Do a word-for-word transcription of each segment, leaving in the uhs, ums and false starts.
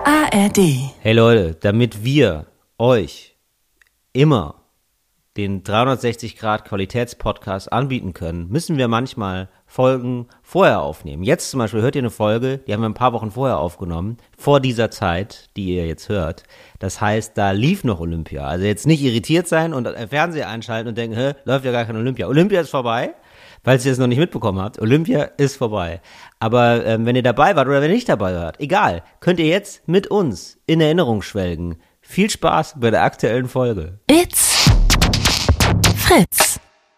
A R D. Hey Leute, damit wir euch immer den dreihundertsechzig Grad Qualitätspodcast anbieten können, müssen wir manchmal Folgen vorher aufnehmen. Jetzt zum Beispiel hört ihr eine Folge, die haben wir ein paar Wochen vorher aufgenommen, vor dieser Zeit, die ihr jetzt hört. Das heißt, da lief noch Olympia. Also jetzt nicht irritiert sein und den Fernseher einschalten und denken, hä, läuft ja gar kein Olympia. Olympia ist vorbei, falls ihr es noch nicht mitbekommen habt. Olympia ist vorbei. Aber ähm, wenn ihr dabei wart oder wenn ihr nicht dabei wart, egal, könnt ihr jetzt mit uns in Erinnerung schwelgen. Viel Spaß bei der aktuellen Folge. It's Fritz.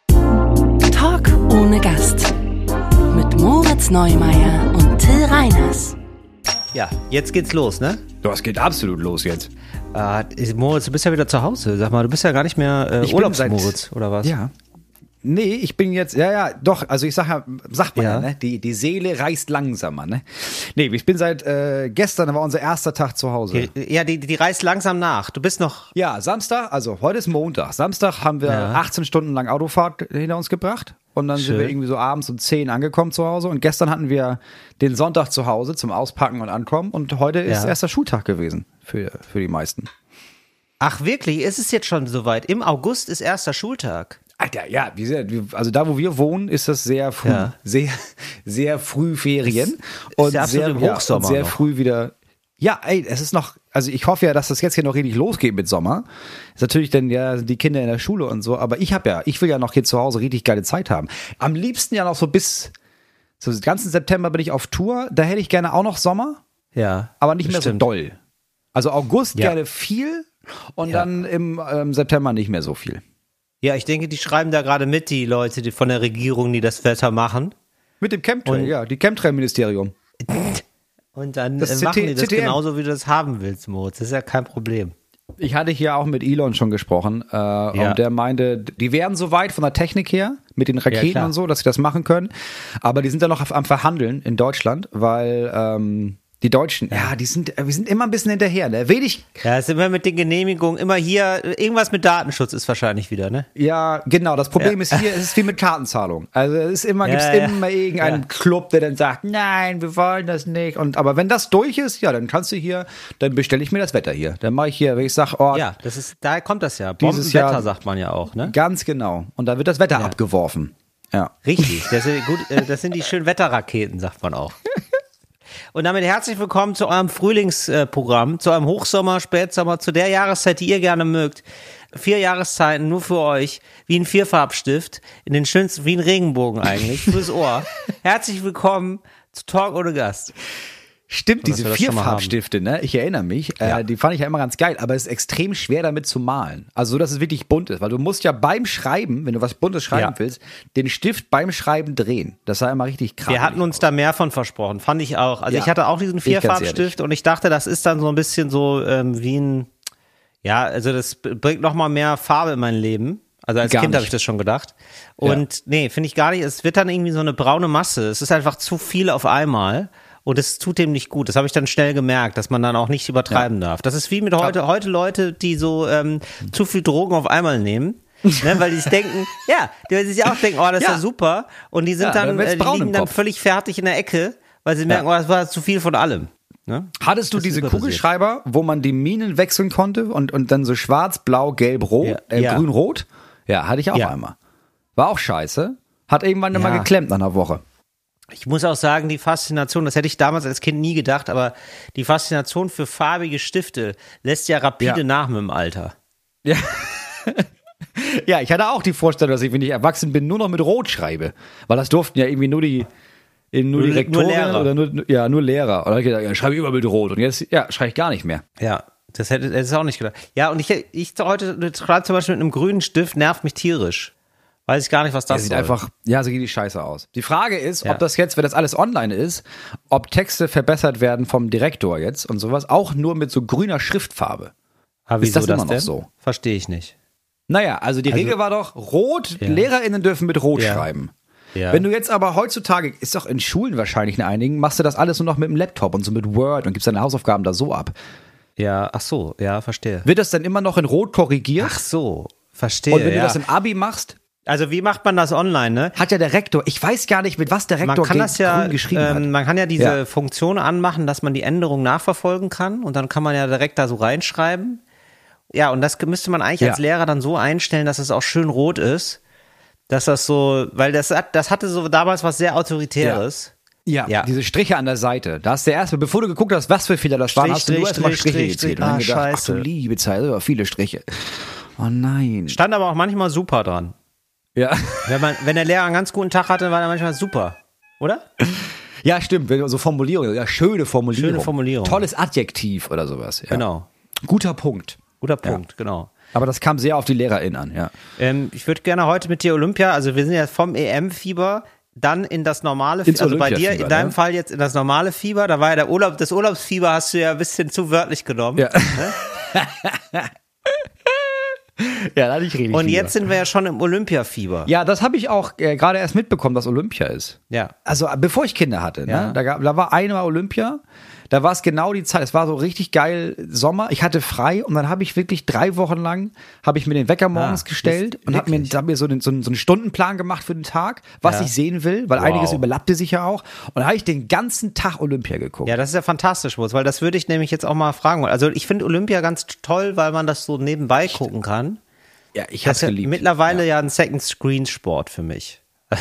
Talk ohne Gast. Mit Moritz Neumeier und Till Reiners. Ja, jetzt geht's los, ne? Das geht absolut los jetzt. Äh, Moritz, du bist ja wieder zu Hause. Sag mal, du bist ja gar nicht mehr äh, Urlaubs-Moritz, oder was? Ja. Nee, ich bin jetzt, ja, ja, doch, also ich sag ja, sagt man ja, ja ne? Die, die Seele reist langsamer, ne? Nee, ich bin seit äh, gestern, war unser erster Tag zu Hause. Die, ja, die, die reist langsam nach. Du bist noch... Ja, Samstag, also heute ist Montag. Samstag haben wir ja. achtzehn Stunden lang Autofahrt hinter uns gebracht. Und dann Schön. sind wir irgendwie so abends um zehn angekommen zu Hause. Und gestern hatten wir den Sonntag zu Hause zum Auspacken und Ankommen. Und heute ist ja. erster Schultag gewesen für, für die meisten. Ach wirklich? Ist es jetzt schon soweit? Im August ist erster Schultag. Alter, ja, also da, wo wir wohnen, ist das sehr früh, ja. sehr, sehr früh Ferien. Ist, und ist ja sehr, im Hochsommer ja, sehr noch. früh wieder. Ja, ey, es ist noch, also ich hoffe ja, dass das jetzt hier noch richtig losgeht mit Sommer. Ist natürlich dann ja die Kinder in der Schule und so, aber ich habe ja, ich will ja noch hier zu Hause richtig geile Zeit haben. Am liebsten ja noch so bis, so den ganzen September bin ich auf Tour, da hätte ich gerne auch noch Sommer. Ja. Aber nicht mehr stimmt. so doll. Also August ja. gerne viel und ja. dann im ähm, September nicht mehr so viel. Ja, ich denke, die schreiben da gerade mit, die Leute die von der Regierung, die das Wetter machen. Mit dem Chemtrail, ja, die Chemtrail-Ministerium. Und dann das machen C T, die das C T M. genauso, wie du das haben willst, Moritz. Das ist ja kein Problem. Ich hatte hier auch mit Elon schon gesprochen äh, ja. und der meinte, die wären so weit von der Technik her, mit den Raketen ja, und so, dass sie das machen können. Aber die sind dann noch am Verhandeln in Deutschland, weil ähm, die Deutschen, ja, ja die sind, wir sind immer ein bisschen hinterher, ne? Wenig. Ja, es ist immer mit den Genehmigungen, immer hier, irgendwas mit Datenschutz ist wahrscheinlich wieder, ne? Ja, genau. Das Problem ja. ist hier, es ist wie mit Kartenzahlung. Also es ist immer, ja, gibt's ja. immer irgendeinen ja. Club, der dann sagt, nein, wir wollen das nicht. Und aber wenn das durch ist, ja, dann kannst du hier, dann bestelle ich mir das Wetter hier. Dann mache ich hier, wenn ich sage, oh, ja, das ist, da kommt das ja. Dieses Bombenwetter Jahr, sagt man ja auch, ne? Ganz genau. Und da wird das Wetter ja. abgeworfen. Ja. Richtig. Das sind, gut, das sind die schönen Wetterraketen, sagt man auch. Und damit herzlich willkommen zu eurem Frühlingsprogramm, zu eurem Hochsommer, Spätsommer, zu der Jahreszeit, die ihr gerne mögt. Vier Jahreszeiten nur für euch, wie ein Vierfarbstift, in den schönsten, wie ein Regenbogen eigentlich, fürs Ohr. Herzlich willkommen zu Talk ohne Gast. Stimmt, diese Vierfarbstifte, ne? Ich erinnere mich, ja. äh, die fand ich ja immer ganz geil, aber es ist extrem schwer damit zu malen. Also so, dass es wirklich bunt ist, weil du musst ja beim Schreiben, wenn du was Buntes schreiben ja. willst, den Stift beim Schreiben drehen. Das sah immer richtig krass. Wir hatten uns aus. da mehr von versprochen, fand ich auch. Also ja. ich hatte auch diesen Vierfarbstift und ich dachte, das ist dann so ein bisschen so ähm, wie ein, ja, also das bringt nochmal mehr Farbe in mein Leben. Also als gar Kind habe ich das schon gedacht. Und ja. nee, finde ich gar nicht. Es wird dann irgendwie so eine braune Masse. Es ist einfach zu viel auf einmal. Und es tut dem nicht gut. Das habe ich dann schnell gemerkt, dass man dann auch nicht übertreiben ja. darf. Das ist wie mit heute, heute Leute, die so ähm, zu viel Drogen auf einmal nehmen. Ne, weil die sich denken, ja, die sich auch denken, oh, das ist ja, ja super. Und die sind ja, dann, äh, die liegen dann völlig fertig in der Ecke, weil sie merken, ja. oh, das war zu viel von allem. Ne? Hattest du diese Kugelschreiber, wo man die Minen wechseln konnte und, und dann so schwarz, blau, gelb, rot, ja. äh, ja. grün, rot? Ja, hatte ich auch ja. einmal. War auch scheiße. Hat irgendwann ja. immer geklemmt nach einer Woche. Ich muss auch sagen, die Faszination, das hätte ich damals als Kind nie gedacht, aber die Faszination für farbige Stifte lässt ja rapide ja. nach mit dem Alter. Ja. Ja, ich hatte auch die Vorstellung, dass ich, wenn ich erwachsen bin, nur noch mit Rot schreibe. Weil das durften ja irgendwie nur die, nur die Rektoren nur Lehrer. oder nur, ja, nur Lehrer. Und dann habe ich gedacht, ja, schreibe ich immer mit Rot. Und jetzt, ja, schreibe ich gar nicht mehr. Ja, das hätte ich auch nicht gedacht. Ja, und ich, ich heute schreibe zum Beispiel mit einem grünen Stift, nervt mich tierisch. Weiß ich gar nicht, was das ja, sieht soll. einfach, ja, so geht die Scheiße aus. Die Frage ist, ja. ob das jetzt, wenn das alles online ist, ob Texte verbessert werden vom Direktor jetzt und sowas, auch nur mit so grüner Schriftfarbe. Aber wieso ist das, das immer denn? noch so? Verstehe ich nicht. Naja, also die also, Regel war doch, rot, ja. LehrerInnen dürfen mit Rot ja. schreiben. Ja. Wenn du jetzt aber heutzutage, ist doch in Schulen wahrscheinlich in einigen, machst du das alles nur noch mit dem Laptop und so mit Word und gibst deine Hausaufgaben da so ab. Ja, ach so, ja, verstehe. Wird das dann immer noch in Rot korrigiert? Ach so, verstehe, Und wenn ja. du das im Abi machst, Also wie macht man das online, ne? Hat ja der Rektor, ich weiß gar nicht, mit was der Rektor man kann das ja, geschrieben ähm, hat. Man kann ja diese ja. Funktion anmachen, dass man die Änderung nachverfolgen kann und dann kann man ja direkt da so reinschreiben. Ja, und das müsste man eigentlich ja. als Lehrer dann so einstellen, dass es auch schön rot ist, dass das so, weil das hat, das hatte so damals was sehr Autoritäres. Ja. Ja, ja, diese Striche an der Seite. Da hast du erst, bevor du geguckt hast, was für Fehler das waren, hast du nur erstmal Striche gezählt. Und dann gedacht, ach du liebe Zeit, aber viele Striche. Oh nein. Stand aber auch manchmal super dran. Ja. Wenn man, wenn der Lehrer einen ganz guten Tag hatte, war er manchmal super, oder? Ja, stimmt. So Formulierungen, ja, schöne Formulierung. Schöne Formulierung. Tolles Adjektiv oder sowas. Ja. Genau. Guter Punkt. Guter Punkt, ja. Genau. Aber das kam sehr auf die LehrerInnen an, ja. Ähm, ich würde gerne heute mit dir Olympia, also wir sind ja vom E M-Fieber dann in das normale Fieber, also bei dir in deinem ne? Fall jetzt in das normale Fieber, da war ja der Urlaub, das Urlaubsfieber hast du ja ein bisschen zu wörtlich genommen. Ja. Ne? Ja, da hatte ich richtig. Und Fieber. jetzt sind wir ja schon im Olympiafieber. Ja, das habe ich auch äh, gerade erst mitbekommen, dass Olympia ist. Ja. Also bevor ich Kinder hatte, ja. ne? da, gab, da war einmal Olympia, da war es genau die Zeit, es war so richtig geil Sommer, ich hatte frei und dann habe ich wirklich drei Wochen lang, habe ich mir den Wecker morgens ah, gestellt und habe mir, hab mir so, den, so, einen, so einen Stundenplan gemacht für den Tag, was ja. ich sehen will, weil wow. einiges überlappte sich ja auch und da habe ich den ganzen Tag Olympia geguckt. Ja, das ist ja fantastisch, weil das würde ich nämlich jetzt auch mal fragen wollen. Also ich finde Olympia ganz toll, weil man das so nebenbei gucken kann. Ja, ich hab's ja geliebt. Mittlerweile ja, ja ein Second-Screen-Sport für mich.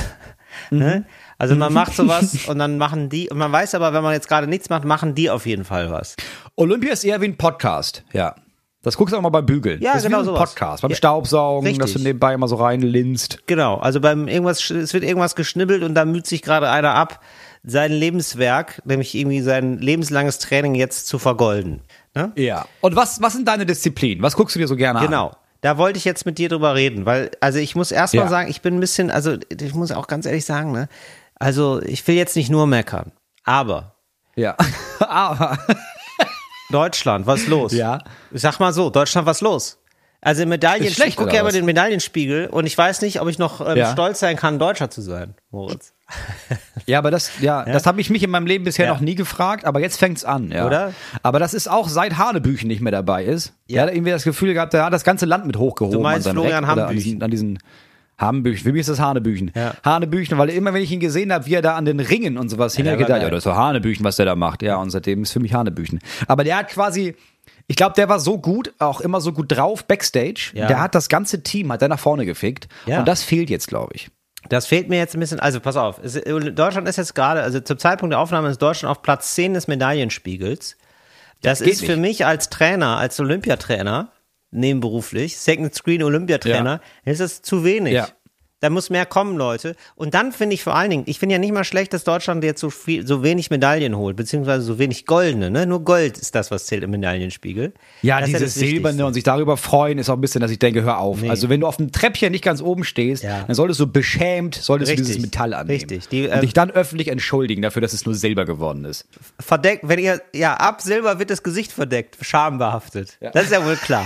mhm. Also man macht sowas und dann machen die, und man weiß aber, wenn man jetzt gerade nichts macht, machen die auf jeden Fall was. Olympia ist eher wie ein Podcast, ja. Das guckst du auch mal beim Bügeln. Ja, das ist genau wie ein sowas. Podcast, beim ja. Staubsaugen, Richtig. dass du nebenbei immer so reinlinst. Genau, also beim irgendwas, es wird irgendwas geschnibbelt und da müht sich gerade einer ab, sein Lebenswerk, nämlich irgendwie sein lebenslanges Training jetzt zu vergolden. Ne? Ja. Und was, was sind deine Disziplinen? Was guckst du dir so gerne genau. an? Genau. Da wollte ich jetzt mit dir drüber reden, weil, also ich muss erst mal ja. sagen, ich bin ein bisschen, also ich muss auch ganz ehrlich sagen, ne, also ich will jetzt nicht nur meckern, aber. Ja, aber. Deutschland, was los? Ja. Ich sag mal so, Deutschland, was los? Also Medaillen, schlecht, ich gucke ja immer den Medaillenspiegel und ich weiß nicht, ob ich noch ähm, ja. stolz sein kann, Deutscher zu sein, Moritz. Ja, aber das, ja, ja. das habe ich mich in meinem Leben bisher ja. noch nie gefragt, aber jetzt fängt's an, ja. Oder? Aber das ist auch seit Hanebüchen nicht mehr dabei ist. Ja. Er hat irgendwie das Gefühl gehabt, er hat das ganze Land mit hochgehoben. Du meinst an Florian Reck, Hanebüchen? An diesen, an diesen Hanebüchen. Für mich ist das Hanebüchen. Ja. Hanebüchen, weil immer, wenn ich ihn gesehen habe, wie er da an den Ringen und sowas hing, ja, er gedacht, ja, das ist doch Hanebüchen, was der da macht. Ja, und seitdem ist für mich Hanebüchen. Aber der hat quasi, ich glaube, der war so gut, auch immer so gut drauf, Backstage. Ja. Der hat das ganze Team, hat er nach vorne gefickt. Ja. Und das fehlt jetzt, glaube ich. Das fehlt mir jetzt ein bisschen, also pass auf, es, Deutschland ist jetzt gerade, also zum Zeitpunkt der Aufnahme ist Deutschland auf Platz zehn des Medaillenspiegels. Das, das ist nicht. Für mich als Trainer, als Olympiatrainer, nebenberuflich, Second Screen Olympiatrainer, ja. ist das zu wenig. Ja. Da muss mehr kommen, Leute. Und dann finde ich vor allen Dingen, ich finde ja nicht mal schlecht, dass Deutschland jetzt so viel, so wenig Medaillen holt, beziehungsweise so wenig goldene, ne? Nur Gold ist das, was zählt im Medaillenspiegel. Ja, das dieses ja Silberne und sich darüber freuen ist auch ein bisschen, dass ich denke, hör auf. Nee. Also wenn du auf dem Treppchen nicht ganz oben stehst, ja. dann solltest du beschämt, solltest Richtig. du dieses Metall annehmen. Richtig. Die, und äh, dich dann öffentlich entschuldigen dafür, dass es nur Silber geworden ist. Verdeckt, wenn ihr, ja, ab Silber wird das Gesicht verdeckt, schambehaftet. Ja. Das ist ja wohl klar.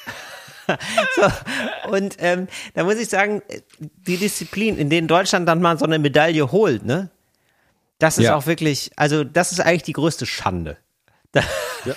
So, und ähm, da muss ich sagen, die Disziplin, in denen Deutschland dann mal so eine Medaille holt, ne, das ist ja. auch wirklich, also das ist eigentlich die größte Schande. Da, ja.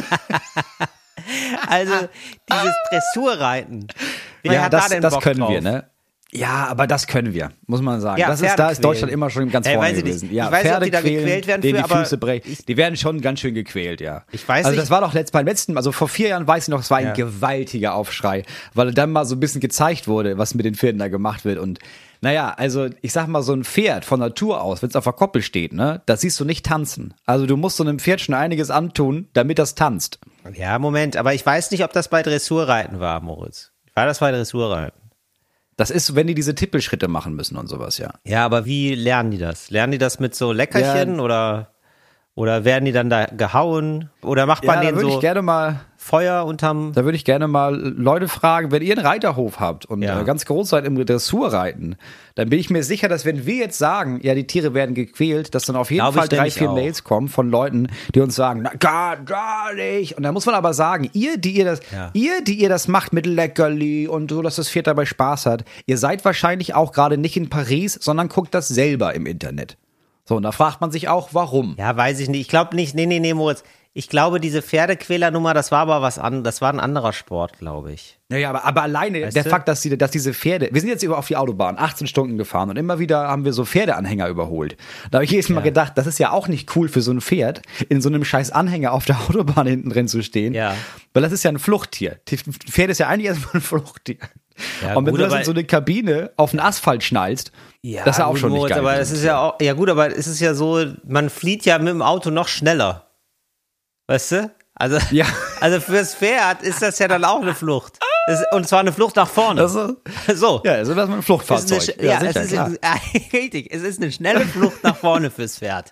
Also dieses Dressurreiten. Wer ja, hat das, da denn das Bock können drauf? wir, ne? Ja, aber das können wir, muss man sagen. Ja, das ist, da ist Deutschland immer schon ganz hey, vorne weiß gewesen. Nicht. Ja, ich weiß Pferde nicht, ob die quälen, da gequält werden denen für, die Füße aber brechen. Die werden schon ganz schön gequält, ja. Ich weiß also nicht. das war doch letzt, beim letzten, also vor vier Jahren weiß ich noch, es war ein ja. gewaltiger Aufschrei, weil dann mal so ein bisschen gezeigt wurde, was mit den Pferden da gemacht wird und naja, also ich sag mal, so ein Pferd von Natur aus, wenn es auf der Koppel steht, ne, das siehst du nicht tanzen. Also du musst so einem Pferd schon einiges antun, damit das tanzt. Ja, Moment, aber ich weiß nicht, ob das bei Dressurreiten war, Moritz. War das bei Dressurreiten? Das ist, wenn die diese Tippelschritte machen müssen und sowas, ja. Ja, aber wie lernen die das? Lernen die das mit so Leckerchen ja. oder, oder werden die dann da gehauen? Oder macht man ja, denen da würde so ich gerne mal, Feuer unterm... Da würde ich gerne mal Leute fragen, wenn ihr einen Reiterhof habt und ja. ganz groß seid im Dressurreiten, dann bin ich mir sicher, dass wenn wir jetzt sagen, ja, die Tiere werden gequält, dass dann auf jeden Glaube Fall drei, vier auch. Mails kommen von Leuten, die uns sagen, na, gar, gar nicht. Und dann muss man aber sagen, ihr, die ihr das, ja. ihr, die ihr das macht mit Leckerli und so, dass das Pferd dabei Spaß hat, ihr seid wahrscheinlich auch gerade nicht in Paris, sondern guckt das selber im Internet. So, und da fragt man sich auch, warum. Ja, weiß ich nicht. Ich glaube nicht, nee, nee, nee, Moritz. Ich glaube, diese Pferdequälernummer, das war aber was anderes. Das war ein anderer Sport, glaube ich. Naja, aber, aber alleine weißt der du? Fakt, dass, die, dass diese Pferde, wir sind jetzt über auf die Autobahn, achtzehn Stunden gefahren und immer wieder haben wir so Pferdeanhänger überholt. Da habe ich jedes Mal ja. gedacht, das ist ja auch nicht cool für so ein Pferd, in so einem scheiß Anhänger auf der Autobahn hinten drin zu stehen. Ja. Weil das ist ja ein Fluchttier. Ein Pferd ist ja eigentlich erstmal ein Fluchttier. Ja, und wenn gut, du das in so eine Kabine auf den Asphalt schnallst, ja, das ist ja auch gut, schon nicht geil. Aber es ist ja auch, ja gut, aber es ist ja so, man flieht ja mit dem Auto noch schneller. Weißt du? Also, ja. also fürs Pferd ist das ja dann auch eine Flucht. Das, und zwar eine Flucht nach vorne. Also, so. Ja, also das ist ein Fluchtfahrzeug. Ist eine, ja, ja, sicher, es ist klar. Richtig, es ist eine schnelle Flucht nach vorne fürs Pferd.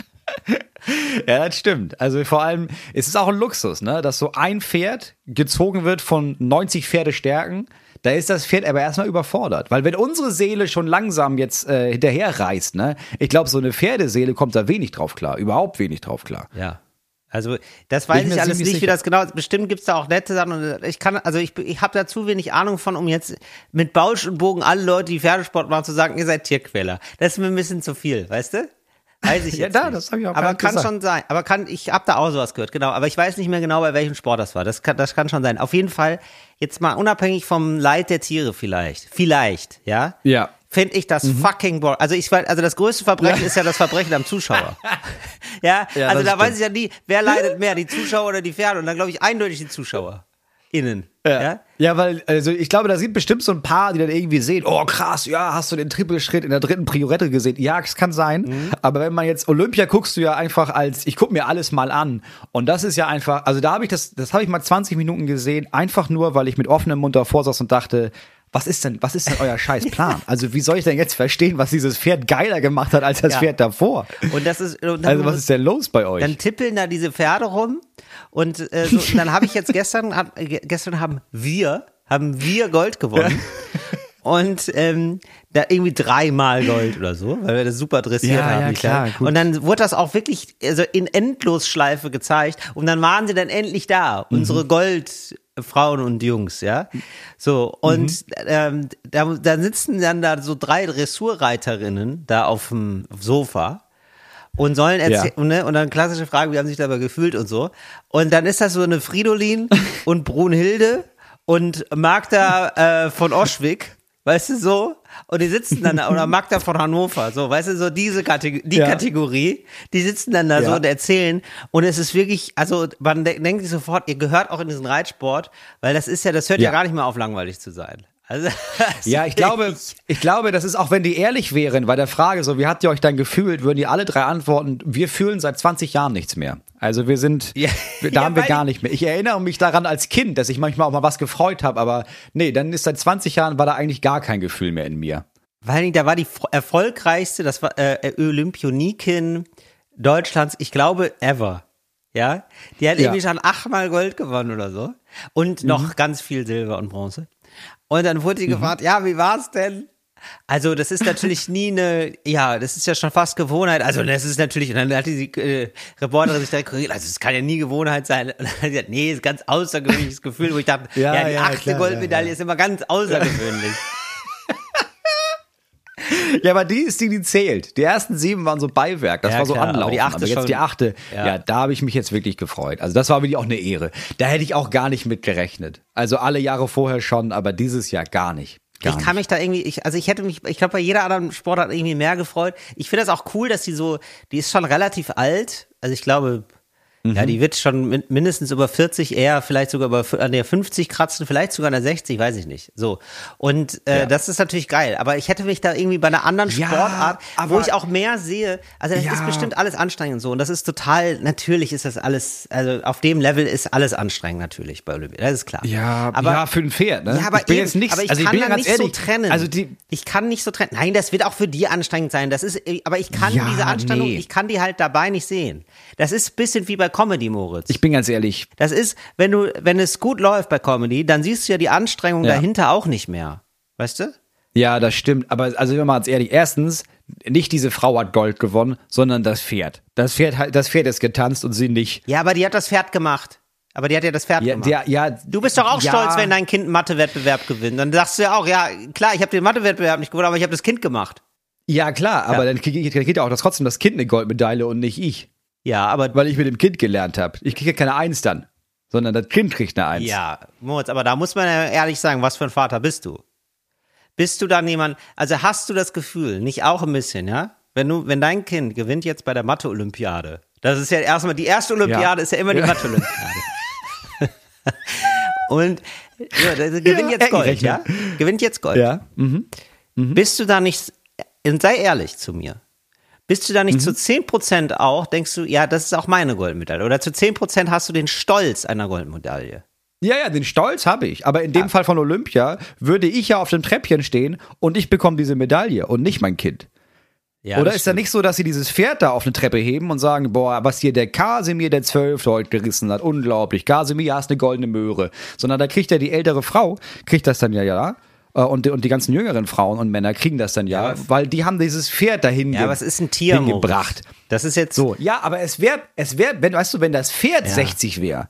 Ja, das stimmt. Also vor allem, es ist auch ein Luxus, ne, dass so ein Pferd gezogen wird von neunzig Pferdestärken. Da ist das Pferd aber erstmal überfordert. Weil wenn unsere Seele schon langsam jetzt äh, hinterher reist, ne, ich glaube, so eine Pferdeseele kommt da wenig drauf klar. Überhaupt wenig drauf klar. Ja. Also das weiß ich, ich alles nicht, sicher. Wie das genau ist. Bestimmt gibt es da auch nette Sachen. Und ich kann, also ich, ich habe da zu wenig Ahnung von, um jetzt mit Bausch und Bogen alle Leute, die Pferdesport machen, zu sagen, ihr seid Tierquäler. Das ist mir ein bisschen zu viel, weißt du? Weiß ich jetzt ja, da, nicht. Das hab ich auch aber kann gesagt. schon sein. Aber kann, ich habe da auch sowas gehört, genau. Aber ich weiß nicht mehr genau, bei welchem Sport das war. Das kann, das kann schon sein. Auf jeden Fall, jetzt mal unabhängig vom Leid der Tiere vielleicht. Vielleicht, ja? Ja. Finde ich das mhm. fucking boring. Also ich also das größte Verbrechen ja. ist ja das Verbrechen am Zuschauer. ja? ja, also da stimmt. Weiß ich ja nie, wer leidet mehr, die Zuschauer oder die Pferde. Und dann glaube ich eindeutig die Zuschauer. Innen. Ja. ja, ja, weil, also ich glaube, da sind bestimmt so ein paar, die dann irgendwie sehen, oh krass, ja, hast du den Trippelschritt in der dritten Priorette gesehen? Ja, es kann sein, mhm. aber wenn man jetzt Olympia guckst du ja einfach als, ich guck mir alles mal an und das ist ja einfach, also da habe ich das, das habe ich mal zwanzig Minuten gesehen, einfach nur, weil ich mit offenem Mund davor saß und dachte, was ist denn, was ist denn euer Scheißplan? Also wie soll ich denn jetzt verstehen, was dieses Pferd geiler gemacht hat als das ja. Pferd davor? Und das ist, und also was ist denn los bei euch? Dann tippeln da diese Pferde rum und äh, so, dann habe ich jetzt gestern, hab, gestern haben wir, haben wir Gold gewonnen. Und ähm, da irgendwie dreimal Gold oder so, weil wir das super dressiert ja, haben. Ja, klar, und dann wurde das auch wirklich also in Endlosschleife gezeigt und dann waren sie dann endlich da, mhm. unsere Goldfrauen und Jungs, ja. So, und mhm. ähm, da, da sitzen dann da so drei Dressurreiterinnen da auf dem Sofa und sollen erzählen, ja. ne? Und dann klassische Frage, wie haben sie sich dabei gefühlt und so. Und dann ist das so eine Fridolin und Brunhilde und Magda äh, von Oschwig. Weißt du, so? Und die sitzen dann da, oder Magda von Hannover, so, weißt du, so diese Kategorie, die ja. Kategorie, die sitzen dann da ja. so und erzählen. Und es ist wirklich, also man de- denkt sich sofort, ihr gehört auch in diesen Reitsport, weil das ist ja, das hört ja, ja gar nicht mehr auf, langweilig zu sein. Also, ja, ich glaube, ich glaube, das ist auch, wenn die ehrlich wären, bei der Frage so, wie habt ihr euch dann gefühlt, würden die alle drei antworten, wir fühlen seit zwanzig Jahren nichts mehr. Also wir sind, ja. da ja, haben wir gar nicht mehr. Ich erinnere mich daran als Kind, dass ich manchmal auch mal was gefreut habe, aber nee, dann ist seit zwanzig Jahren war da eigentlich gar kein Gefühl mehr in mir. Weil da war die erfolgreichste, das war äh, Olympionikin Deutschlands, ich glaube, ever. Ja, die hat ja. irgendwie schon achtmal Gold gewonnen oder so und noch mhm. ganz viel Silber und Bronze. Und dann wurde sie mhm. gefragt, ja, wie war's denn? Also das ist natürlich nie eine, ja, das ist ja schon fast Gewohnheit. Also das ist natürlich, und dann hat die äh, Reporterin sich direkt korrigiert, also es kann ja nie Gewohnheit sein. Und dann hat sie gesagt, nee, ist ein ganz außergewöhnliches Gefühl, wo ich dachte, ja, ja die ja, achte klar, Goldmedaille ja, ja. ist immer ganz außergewöhnlich. Ja, aber die ist die, die zählt. Die ersten sieben waren so Beiwerk, das ja, war so klar, Anlauf. Aber, die achte aber jetzt schon, die achte, ja, ja da habe ich mich jetzt wirklich gefreut. Also das war wirklich auch eine Ehre. Da hätte ich auch gar nicht mit gerechnet. Also alle Jahre vorher schon, aber dieses Jahr gar nicht. Gar ich kann nicht. mich da irgendwie, ich, also ich hätte mich, ich glaube bei jeder anderen Sportart irgendwie mehr gefreut. Ich finde das auch cool, dass die so, die ist schon relativ alt. Also ich glaube, ja, die wird schon mindestens über vierzig, eher vielleicht sogar über an der fünfzig kratzen, vielleicht sogar an der sechzig, weiß ich nicht. So. Und äh, ja. das ist natürlich geil. Aber ich hätte mich da irgendwie bei einer anderen Sportart, ja, wo ich auch mehr sehe, also das ja. ist bestimmt alles anstrengend und so. Und das ist total, natürlich ist das alles, also auf dem Level ist alles anstrengend natürlich bei Olympia. Das ist klar. Ja, aber, ja für ein Pferd, ne? Ja, aber ich bin eben, jetzt nicht, aber ich also kann ich bin da ganz nicht ehrlich, so trennen. Also die, ich kann nicht so trennen. Nein, das wird auch für die anstrengend sein. Das ist, aber ich kann ja, diese Anstrengung, nee. ich kann die halt dabei nicht sehen. Das ist ein bisschen wie bei Comedy, Moritz. Ich bin ganz ehrlich. Das ist, wenn du, wenn es gut läuft bei Comedy, dann siehst du ja die Anstrengung ja. dahinter auch nicht mehr. Weißt du? Ja, das stimmt. Aber also wenn man ganz ehrlich, erstens, nicht diese Frau hat Gold gewonnen, sondern das Pferd. Das Pferd, das Pferd ist getanzt und sie nicht. Ja, aber die hat das Pferd gemacht. Aber die hat ja das Pferd ja, gemacht. Der, ja, du bist doch auch ja. stolz, wenn dein Kind einen Mathewettbewerb gewinnt. Dann sagst du ja auch, ja, klar, ich habe den Mathewettbewerb nicht gewonnen, aber ich habe das Kind gemacht. Ja, klar, aber ja. dann kriegt ja auch das trotzdem das Kind eine Goldmedaille und nicht ich. Ja, aber. Weil ich mit dem Kind gelernt habe. Ich kriege ja keine Eins dann, sondern das Kind kriegt eine Eins. Ja, Moritz, aber da muss man ja ehrlich sagen, was für ein Vater bist du? Bist du dann jemand, also hast du das Gefühl, nicht auch ein bisschen, ja? Wenn du, wenn dein Kind gewinnt jetzt bei der Mathe-Olympiade, das ist ja erstmal, die erste Olympiade ja. ist ja immer die ja. Mathe-Olympiade. Und ja, gewinnt ja, jetzt Gold, ja? Gewinnt jetzt Gold. Ja. Mhm. Mhm. Bist du da nicht, sei ehrlich zu mir, bist du da nicht mhm. zu zehn Prozent auch, denkst du, ja, das ist auch meine Goldmedaille? Oder zu zehn Prozent hast du den Stolz einer Goldmedaille? Ja, ja, den Stolz habe ich. Aber in dem ja. Fall von Olympia würde ich ja auf dem Treppchen stehen und ich bekomme diese Medaille und nicht mein Kind. Ja, Oder ist stimmt. da nicht so, dass sie dieses Pferd da auf eine Treppe heben und sagen, boah, was hier der Kasimir, der Zwölfte, heute gerissen hat, unglaublich, Kasimir, hast eine goldene Möhre. Sondern da kriegt ja die ältere Frau, kriegt das dann ja, ja, und, und die ganzen jüngeren Frauen und Männer kriegen das dann ja, ja weil die haben dieses Pferd dahin ja, ge- was ist ein Tier, hingebracht. Das ist jetzt so. Ja, aber es wäre, es wäre, wenn, weißt du, wenn das Pferd ja. sechzig wäre.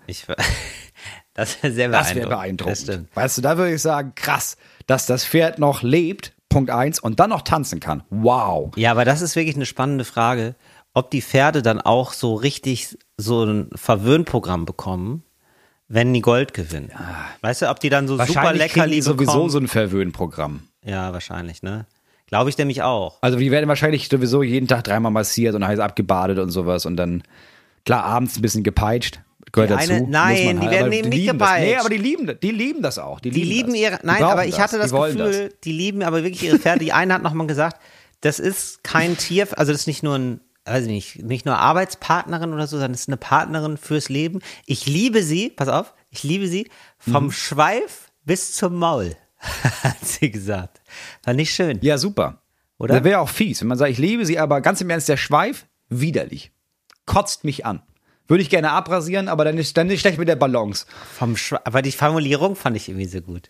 Das wäre sehr beeindruckend. Das wäre beeindruckend. Das weißt du, da würde ich sagen, krass, dass das Pferd noch lebt, Punkt eins, und dann noch tanzen kann. Wow. Ja, aber das ist wirklich eine spannende Frage, ob die Pferde dann auch so richtig so ein Verwöhnprogramm bekommen, wenn die Gold gewinnen. Ja. Weißt du, ob die dann so super Leckerli bekommen. Sowieso so ein Verwöhnprogramm. Ja, wahrscheinlich, ne? Glaube ich nämlich auch. Also die werden wahrscheinlich sowieso jeden Tag dreimal massiert und heiß abgebadet und sowas und dann, klar, abends ein bisschen gepeitscht. Gehört die eine, dazu. Nein, die werden eben nicht gepeitscht. Nee, aber die lieben, die lieben das auch. Die, die lieben, lieben ihre, nein, aber ich hatte das, das Gefühl, das. die lieben aber wirklich ihre Pferde. Die eine hat nochmal gesagt, das ist kein Tier, also das ist nicht nur ein, weiß ich nicht, nicht nur Arbeitspartnerin oder so, sondern das ist eine Partnerin fürs Leben. Ich liebe sie, pass auf, ich liebe sie vom mhm. Schweif bis zum Maul, hat sie gesagt. Fand ich schön. Ja, super. Oder? Das wäre auch fies, wenn man sagt, ich liebe sie, aber ganz im Ernst, der Schweif, widerlich. Kotzt mich an. Würde ich gerne abrasieren, aber dann ist dann ist schlecht mit der Balance. Vom Schwe- aber die Formulierung fand ich irgendwie so gut.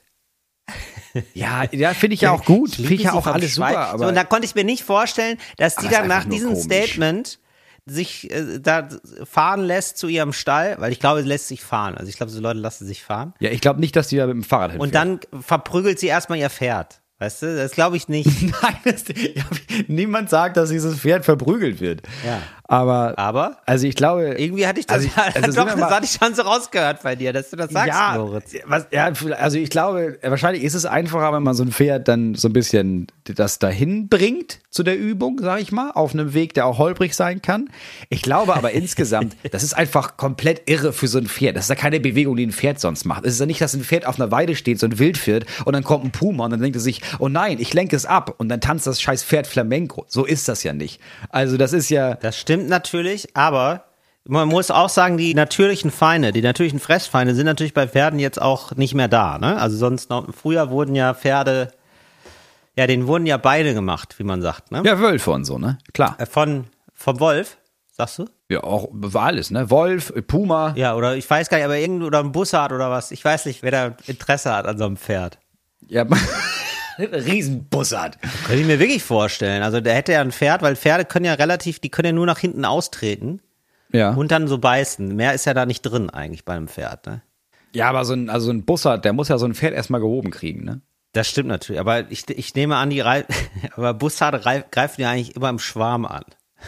Ja, ja, finde ich ja auch gut. Finde ich ja auch alles Schweif. super. Aber so, und da konnte ich mir nicht vorstellen, dass die dann nach diesem komisch. Statement sich äh, da fahren lässt zu ihrem Stall, weil ich glaube, sie lässt sich fahren. Also ich glaube, so Leute lassen sich fahren. Ja, ich glaube nicht, dass die da mit dem Fahrrad hinfährt. Und dann verprügelt sie erstmal ihr Pferd. Weißt du, das glaube ich nicht. Nein, das, ja, niemand sagt, dass dieses Pferd verprügelt wird. Ja. Aber, aber, also ich glaube, irgendwie hatte ich das, also, also doch, das hatte ich schon so rausgehört bei dir, dass du das sagst, ja, Moritz. Was, ja, also ich glaube, wahrscheinlich ist es einfacher, wenn man so ein Pferd dann so ein bisschen das dahin bringt zu der Übung, sag ich mal, auf einem Weg, der auch holprig sein kann. Ich glaube aber insgesamt, das ist einfach komplett irre für so ein Pferd. Das ist ja keine Bewegung, die ein Pferd sonst macht. Es ist ja nicht, dass ein Pferd auf einer Weide steht, so ein Wildpferd, und dann kommt ein Puma und dann denkt er sich, oh nein, ich lenke es ab und dann tanzt das scheiß Pferd Flamenco. So ist das ja nicht. Also das ist ja... Das stimmt natürlich, aber man muss auch sagen, die natürlichen Feinde, die natürlichen Fressfeinde sind natürlich bei Pferden jetzt auch nicht mehr da. Ne? Also sonst noch, früher wurden ja Pferde, ja, denen wurden ja Beine gemacht, wie man sagt. Ne? Ja, Wölfe und so, ne? Klar. Von, vom Wolf, sagst du? Ja, auch alles, ne? Wolf, Puma. Ja, oder ich weiß gar nicht, aber irgend oder ein Bussard oder was. Ich weiß nicht, wer da Interesse hat an so einem Pferd. Ja, Riesenbussard. Könnte ich mir wirklich vorstellen. Also der hätte ja ein Pferd, weil Pferde können ja relativ, die können ja nur nach hinten austreten. Ja. Und dann so beißen. Mehr ist ja da nicht drin eigentlich bei einem Pferd, ne? Ja, aber so ein, also ein Bussard, der muss ja so ein Pferd erstmal gehoben kriegen, ne? Das stimmt natürlich. Aber ich, ich nehme an, die Re- aber Bussarde greifen ja eigentlich immer im Schwarm an.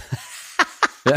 Ja.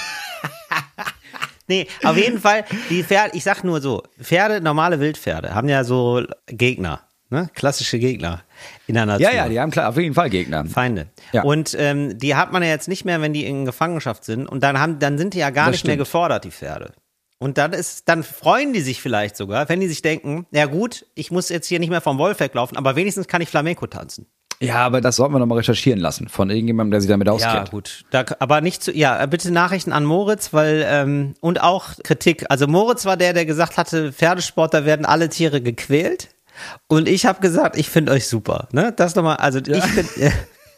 Nee, auf jeden Fall, die Pferde, ich sag nur so, Pferde, normale Wildpferde, haben ja so Gegner, ne? Klassische Gegner in der Natur. Ja, ja, die haben klar auf jeden Fall Gegner. Feinde. Ja. Und ähm, die hat man ja jetzt nicht mehr, wenn die in Gefangenschaft sind. Und dann haben, dann sind die ja gar Das nicht stimmt. mehr gefordert, die Pferde. Und dann ist, dann freuen die sich vielleicht sogar, wenn die sich denken, ja gut, ich muss jetzt hier nicht mehr vom Wolf weglaufen, aber wenigstens kann ich Flamenco tanzen. Ja, aber das sollten wir nochmal recherchieren lassen von irgendjemandem, der sich damit auskennt. Ja, gut. Da, aber nicht zu, ja, bitte Nachrichten an Moritz, weil, ähm, und auch Kritik. Also Moritz war der, der gesagt hatte, Pferdesport, da werden alle Tiere gequält. Und ich habe gesagt, ich finde euch super. Ne? Das nochmal, also ja. ich finde. Äh,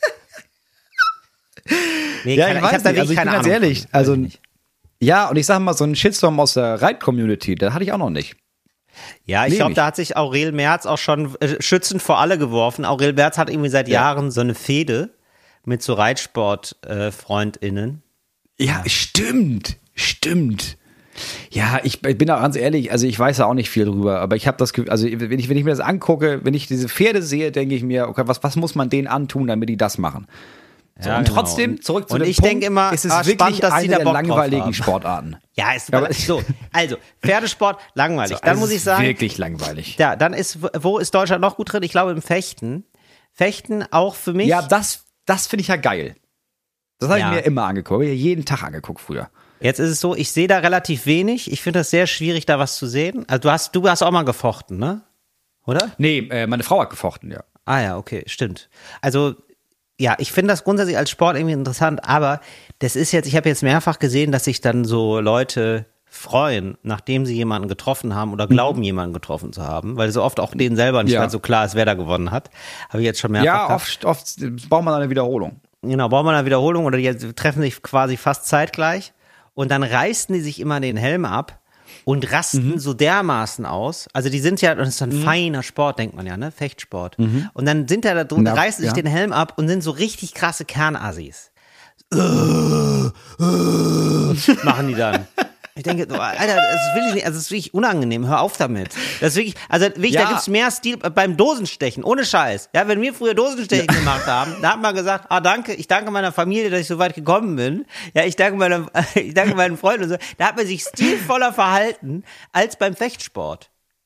nee, ja, keine, ich, weiß ich habe da nicht. wirklich Also ich keine bin ganz Ahnung. ehrlich, von, also ja, und ich sag mal, so einen Shitstorm aus der Reit-Community, den hatte ich auch noch nicht. Ja, ich glaube, da hat sich Aurel Merz auch schon äh, schützend vor alle geworfen. Aurel Merz hat irgendwie seit Ja. Jahren so eine Fehde mit so Reitsport-FreundInnen. Äh, ja, stimmt, stimmt. Ja, ich bin auch ganz ehrlich, also ich weiß da auch nicht viel drüber, aber ich habe das Gefühl, also wenn ich, wenn ich mir das angucke, wenn ich diese Pferde sehe, denke ich mir, okay, was, was muss man denen antun, damit die das machen? So, ja, und genau. trotzdem, zurück zu und dem ich Punkt, denke immer, ist es ah, wirklich spannend, dass eine die da der Bock drauf langweiligen haben. Sportarten. Ja, ist Aber- so. Also, Pferdesport, langweilig. So, dann es muss ist ich sagen, wirklich langweilig. ja, dann ist, wo ist Deutschland noch gut drin? Ich glaube im Fechten. Fechten auch für mich. Ja, das, das finde ich ja geil. Das habe Ja. ich mir immer angeguckt. Ich habe jeden Tag angeguckt früher. Jetzt ist es so, ich sehe da relativ wenig. Ich finde das sehr schwierig, da was zu sehen. Also du hast, du hast auch mal gefochten, ne? Oder? Nee, äh, meine Frau hat gefochten, ja. Ah ja, okay, stimmt. Also ja, ich finde das grundsätzlich als Sport irgendwie interessant, aber das ist jetzt, ich habe jetzt mehrfach gesehen, dass sich dann so Leute freuen, nachdem sie jemanden getroffen haben oder glauben, mhm. jemanden getroffen zu haben, weil so oft auch denen selber nicht Ja. mehr so klar ist, wer da gewonnen hat. Habe ich jetzt schon mehrfach Ja, gehabt. oft, oft braucht man eine Wiederholung. Genau, braucht man eine Wiederholung oder die treffen sich quasi fast zeitgleich und dann reißen die sich immer den Helm ab und rasten Mhm. so dermaßen aus. Also die sind ja, das ist so ein mhm. feiner Sport, denkt man ja, ne? Fechtsport. Mhm. Und dann sind da da drin, Na, reißen sich ja. den Helm ab und sind so richtig krasse Kernassis. Machen die dann. Ich denke, oh, Alter, das will ich nicht, also das ist wirklich unangenehm, hör auf damit. Das ist wirklich, also wirklich, Ja. da gibt's mehr Stil beim Dosenstechen, ohne Scheiß. Ja, wenn wir früher Dosenstechen ja. gemacht haben, da hat man gesagt, ah danke, ich danke meiner Familie, dass ich so weit gekommen bin. Ja, ich danke meiner, ich danke meinen Freunden und so. Da hat man sich stilvoller verhalten als beim Fechtsport.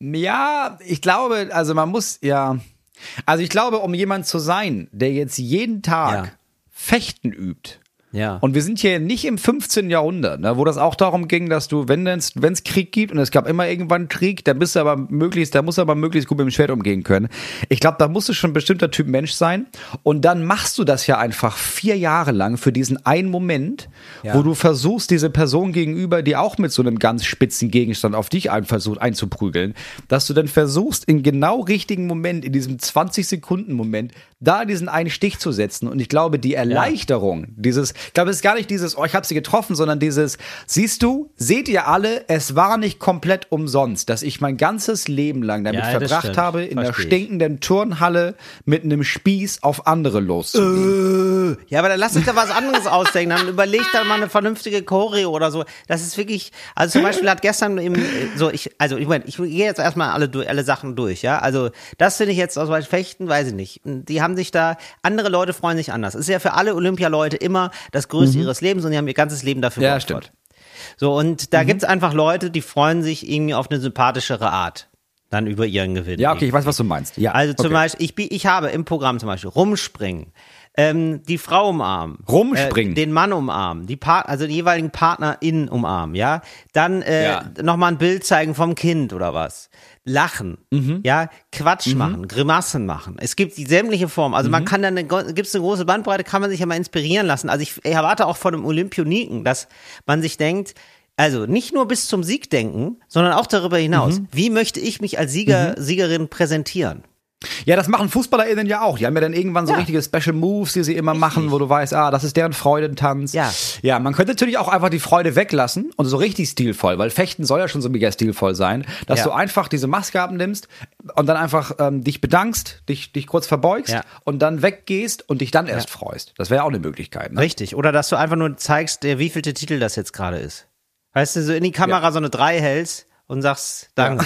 Ja, ich glaube, also man muss, ja, also ich glaube, um jemand zu sein, der jetzt jeden Tag Ja. Fechten übt, Ja. und wir sind hier nicht im fünfzehnten Jahrhundert, ne, wo das auch darum ging, dass du, wenn es wenn's Krieg gibt, und es gab immer irgendwann Krieg, dann bist du aber möglichst, da musst du aber möglichst gut mit dem Schwert umgehen können. Ich glaube, da musst du schon ein bestimmter Typ Mensch sein. Und dann machst du das ja einfach vier Jahre lang für diesen einen Moment, Ja. wo du versuchst, diese Person gegenüber, die auch mit so einem ganz spitzen Gegenstand auf dich ein, versucht einzuprügeln, dass du dann versuchst, in genau richtigen Moment, in diesem zwanzig-Sekunden-Moment, da diesen einen Stich zu setzen. Und ich glaube, die Erleichterung, dieses, ich glaube, es ist gar nicht dieses, oh, ich habe sie getroffen, sondern dieses, siehst du, seht ihr alle, es war nicht komplett umsonst, dass ich mein ganzes Leben lang damit Ja, das verbracht stimmt. habe, in der Versteh ich. stinkenden Turnhalle mit einem Spieß auf andere loszugehen. Ja, aber dann lass dich da was anderes ausdenken. Dann überleg da mal eine vernünftige Choreo oder so. Das ist wirklich, also zum Beispiel hat gestern im, so ich, also ich meine, ich gehe jetzt erstmal alle, du- alle Sachen durch, ja. Also das finde ich jetzt aus Beispiel Fechten, weiß ich nicht. Die haben sich da, andere Leute freuen sich anders. Es ist ja für alle Olympialeute immer das Größte ihres Lebens und die haben ihr ganzes Leben dafür Ja, geopfert. stimmt. So, und da gibt's einfach Leute, die freuen sich irgendwie auf eine sympathischere Art. Dann über ihren Gewinn. Ja, okay, ich weiß, was du meinst. Ja, Also zum okay. Beispiel, ich, bi- ich habe im Programm zum Beispiel Rumspringen, ähm, die Frau umarmen, Rumspringen. äh, den Mann umarmen, die Part, also die jeweiligen PartnerInnen umarmen, ja. Dann äh, Ja. nochmal ein Bild zeigen vom Kind oder was. Lachen, Mhm. ja, Quatsch machen, Grimassen machen. Es gibt die sämtliche Form. Also Mhm. man kann dann, gibt es eine große Bandbreite, kann man sich ja mal inspirieren lassen. Also ich, ich erwarte auch von einem Olympioniken, dass man sich denkt, also nicht nur bis zum Sieg denken, sondern auch darüber hinaus. Mhm. Wie möchte ich mich als Sieger, Siegerin präsentieren? Ja, das machen FußballerInnen ja auch. Die haben ja dann irgendwann so Ja. richtige Special Moves, die sie immer machen, wo du weißt, ah, das ist deren Freudentanz. Ja. Ja, man könnte natürlich auch einfach die Freude weglassen und so richtig stilvoll, weil Fechten soll ja schon so mega stilvoll sein, dass Ja. du einfach diese Maske abnimmst und dann einfach ähm, dich bedankst, dich, dich kurz verbeugst Ja. und dann weggehst und dich dann erst freust. Das wäre auch eine Möglichkeit. Ne? Richtig. Oder dass du einfach nur zeigst, der wievielte Titel das jetzt gerade ist. Weißt du, so in die Kamera Ja. so eine drei hältst und sagst, danke.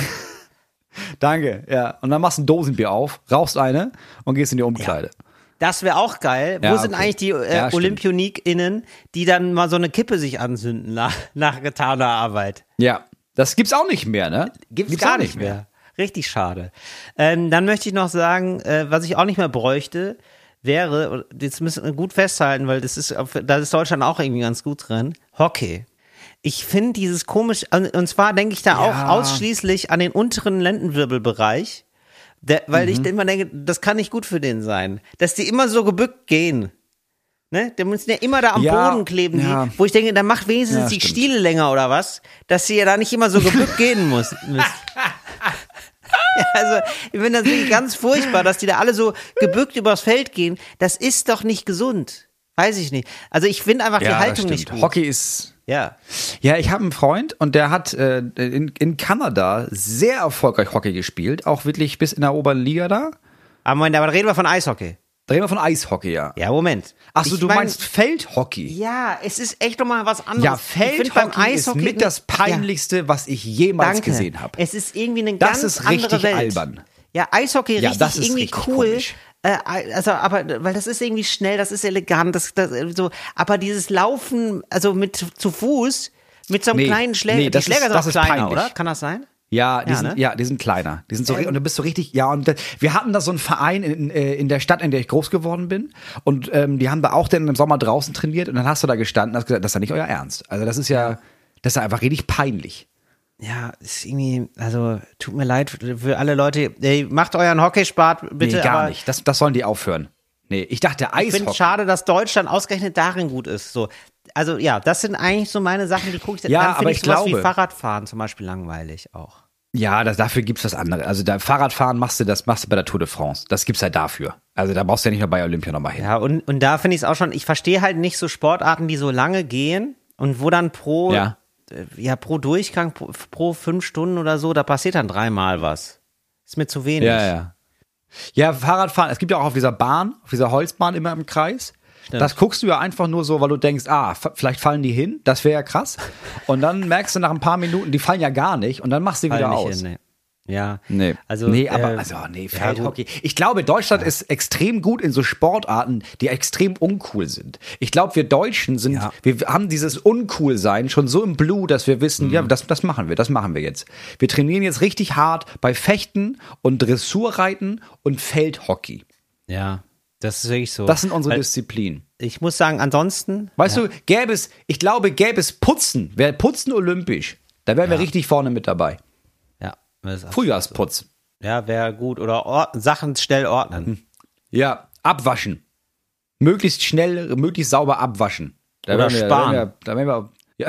Danke, ja. Und dann machst du ein Dosenbier auf, rauchst eine und gehst in die Umkleide. Das wäre auch geil. Ja, Wo sind okay. eigentlich die äh, Ja, stimmt. OlympionikInnen, die dann mal so eine Kippe sich anzünden nach, nach getaner Arbeit? Ja, das gibt's auch nicht mehr, ne? Gibt's, gar auch nicht mehr. Richtig schade. Ähm, dann möchte ich noch sagen, äh, was ich auch nicht mehr bräuchte, wäre, und jetzt müssen wir gut festhalten, weil das ist, auf- da ist Deutschland auch irgendwie ganz gut drin, Hockey. Ich finde dieses komisch, und zwar denke ich da auch Ja. ausschließlich an den unteren Lendenwirbelbereich, der, weil Mhm. ich immer denke, das kann nicht gut für den sein, dass die immer so gebückt gehen. Ne? Die müssen ja immer da am Ja, Boden kleben, ja. die, wo ich denke, dann macht wenigstens Ja, die stimmt. Stiele länger oder was, dass sie ja da nicht immer so gebückt gehen muss. müssen. Ja, also, ich finde das wirklich ganz furchtbar, dass die da alle so gebückt übers Feld gehen. Das ist doch nicht gesund. Weiß ich nicht. Also ich finde einfach die Ja, das Haltung nicht stimmt. gut. Hockey ist. Ja. Ja, ich habe einen Freund und der hat äh, in, in Kanada sehr erfolgreich Hockey gespielt, auch wirklich bis in der oberen Liga da. Aber, Moment, aber reden wir von Eishockey. Da reden wir von Eishockey, ja. Ja, Moment. Achso, Ich du mein- meinst Feldhockey. Ja, es ist echt nochmal was anderes. Ja, Ich find beim Feldhockey ist Eishockey mit das Peinlichste, was ich jemals Danke. gesehen habe. Es ist irgendwie eine Das ganz ist andere richtig Welt. albern. Ja, Eishockey Ja, richtig das ist irgendwie richtig cool, komisch. Äh, also, aber, weil das ist irgendwie schnell, das ist elegant, das, das so, aber dieses Laufen, also mit zu Fuß, mit so einem nee, kleinen Schläger, nee, die Schläger ist, sind auch kleiner, peinlich. oder? Kann das sein? Ja, die ja, sind, ne? ja, die sind kleiner. Die sind so, ähm, und du bist so richtig, ja, und wir hatten da so einen Verein in, in der Stadt, in der ich groß geworden bin. Und ähm, die haben da auch dann im Sommer draußen trainiert und dann hast du da gestanden und hast gesagt, das ist ja nicht euer Ernst. Also das ist ja, das ist ja einfach richtig peinlich. Ja, ist irgendwie, also tut mir leid für alle Leute. Ey, macht euren Hockeysport bitte. Nee, gar aber nicht. Das, das sollen die aufhören. Nee, ich dachte Eishockey. Ich finde es schade, dass Deutschland ausgerechnet darin gut ist. So, also ja, das sind eigentlich so meine Sachen, die gucke ich dann. Ja, dann aber ich ich sowas glaube, wie Fahrradfahren zum Beispiel langweilig auch. Ja, das, dafür gibt's was anderes. Also da Fahrradfahren machst du, das machst du bei der Tour de France. Das gibt's halt dafür. Also da brauchst du ja nicht nur bei Olympia nochmal hin. Ja, und, und da finde ich es auch schon, ich verstehe halt nicht so Sportarten, die so lange gehen und wo dann pro, ja. äh, ja, pro Durchgang, pro, pro fünf Stunden oder so, da passiert dann dreimal was. Ist mir zu wenig. Ja, ja. Ja, Fahrradfahren, es gibt ja auch auf dieser Bahn, auf dieser Holzbahn immer im Kreis. Stimmt. Das guckst du ja einfach nur so, weil du denkst, ah, f- vielleicht fallen die hin, das wäre ja krass. Und dann merkst du nach ein paar Minuten, die fallen ja gar nicht und dann machst du die wieder aus. Hin, nee. Ja, nee. also nee, aber äh, also nee, ja, Feldhockey. Ich glaube, Deutschland ja. ist extrem gut in so Sportarten, die extrem uncool sind. Ich glaube, wir Deutschen sind, ja. wir haben dieses Uncool-Sein schon so im Blut, dass wir wissen, mhm. ja, das, das machen wir, das machen wir jetzt. Wir trainieren jetzt richtig hart bei Fechten und Dressurreiten und Feldhockey. Ja, das ist wirklich so. Das sind unsere Weil, Disziplinen. Ich muss sagen, ansonsten. Weißt ja. du, gäbe es, ich glaube, gäbe es Putzen, wäre Putzen olympisch, da wären ja. wir richtig vorne mit dabei. Ja. Frühjahrsputz. So. Ja, wäre gut. Oder Or- Sachen schnell ordnen. Ja, abwaschen. Möglichst schnell, möglichst sauber abwaschen. Da Oder wir, sparen. Da wir, da wir, ja,